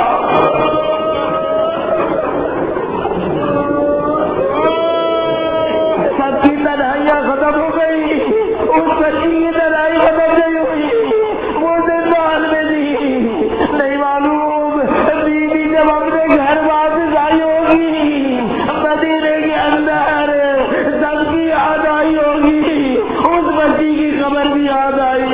سب کی تنہائیاں ختم ہو گئی, اس بچی کی تنہائی ختم نہیں ہوئی, وہ دربار میں تھی. نہیں معلوم بیوی جب اپنے گھر واپس آئی ہوگی مدینے کے اندر سب کی یاد آئی ہوگی, اس بچی کی خبر بھی یاد آئی.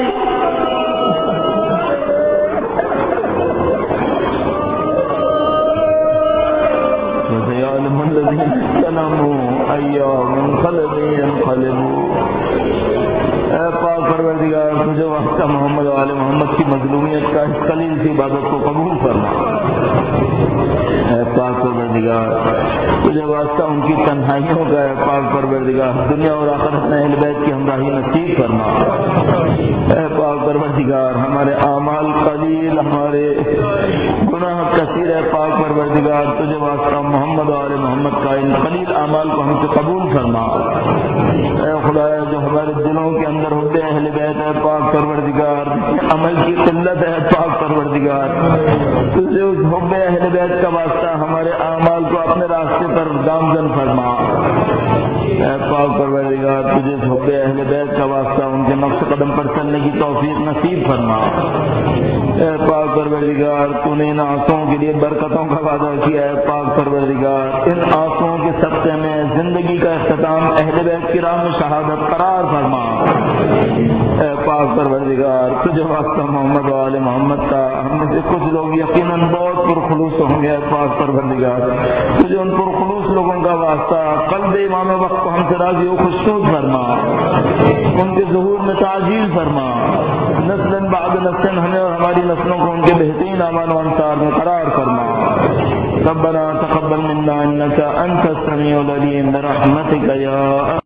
اے پاک پروردگار تجھے واسطہ محمد وآل محمد کی مظلومیت کا اس قلیل سی عبادت کو قبول فرما. اے پاک پروردگار تجھے واسطہ ان کی تنہائیوں کا اے پاک پروردگار دنیا اور آخرت میں اہل بیت کی ہمراہی نصیب فرما. اے پاک پروردگار ہمارے اعمال قلیل, ہمارے گناہ کثیر, ہے پاک پروردگار تجھے واسطہ محمد وآل محمد کا ان قلیل اعمال کو ہم سے قبول فرما. اے خدایا جو ہمارے دلوں کے اندر ہوتے اہل بیت ہے پاک پروردگار, عمل کی قلت ہے پاک پروردگار, تجھے اس حب اہل بیت کا واسطہ ہمارے اعمال کو اپنے راستے پر گامزن فرما. اے پاک پروردگار تجھے اس حب اہل بیت کا واسطہ ان کے نقش قدم پر چلنے کی توفیق نصیب فرما. اے پاک پروردگار تو نے ان آنسوں کے لیے برکتوں کا وعدہ کیا ہے پاک پروردگار, ان آنسوں کے صدقے میں زندگی کا اختتام اہل بیت کی راہ میں شہادت قرار فرما. اے پاک پروردگار تجھے واسطہ محمد وآل محمد کا ہم میں سے کچھ لوگ یقیناً بہت پرخلوص ہوں گے. پاک پروردگار تجھے ان پرخلوص لوگوں کا واسطہ قلب امام وقت پاک کو ہم سے راضی و خوشنود فرما، ان کے ظہور میں تعجیل فرما، نسل بعد نسل ہمیں اور ہماری نسلوں کو ان کے بہترین اعمال و انصار میں قرار فرما۔ ربنا تقبل منا انك انت السميع العليم برحمتك يا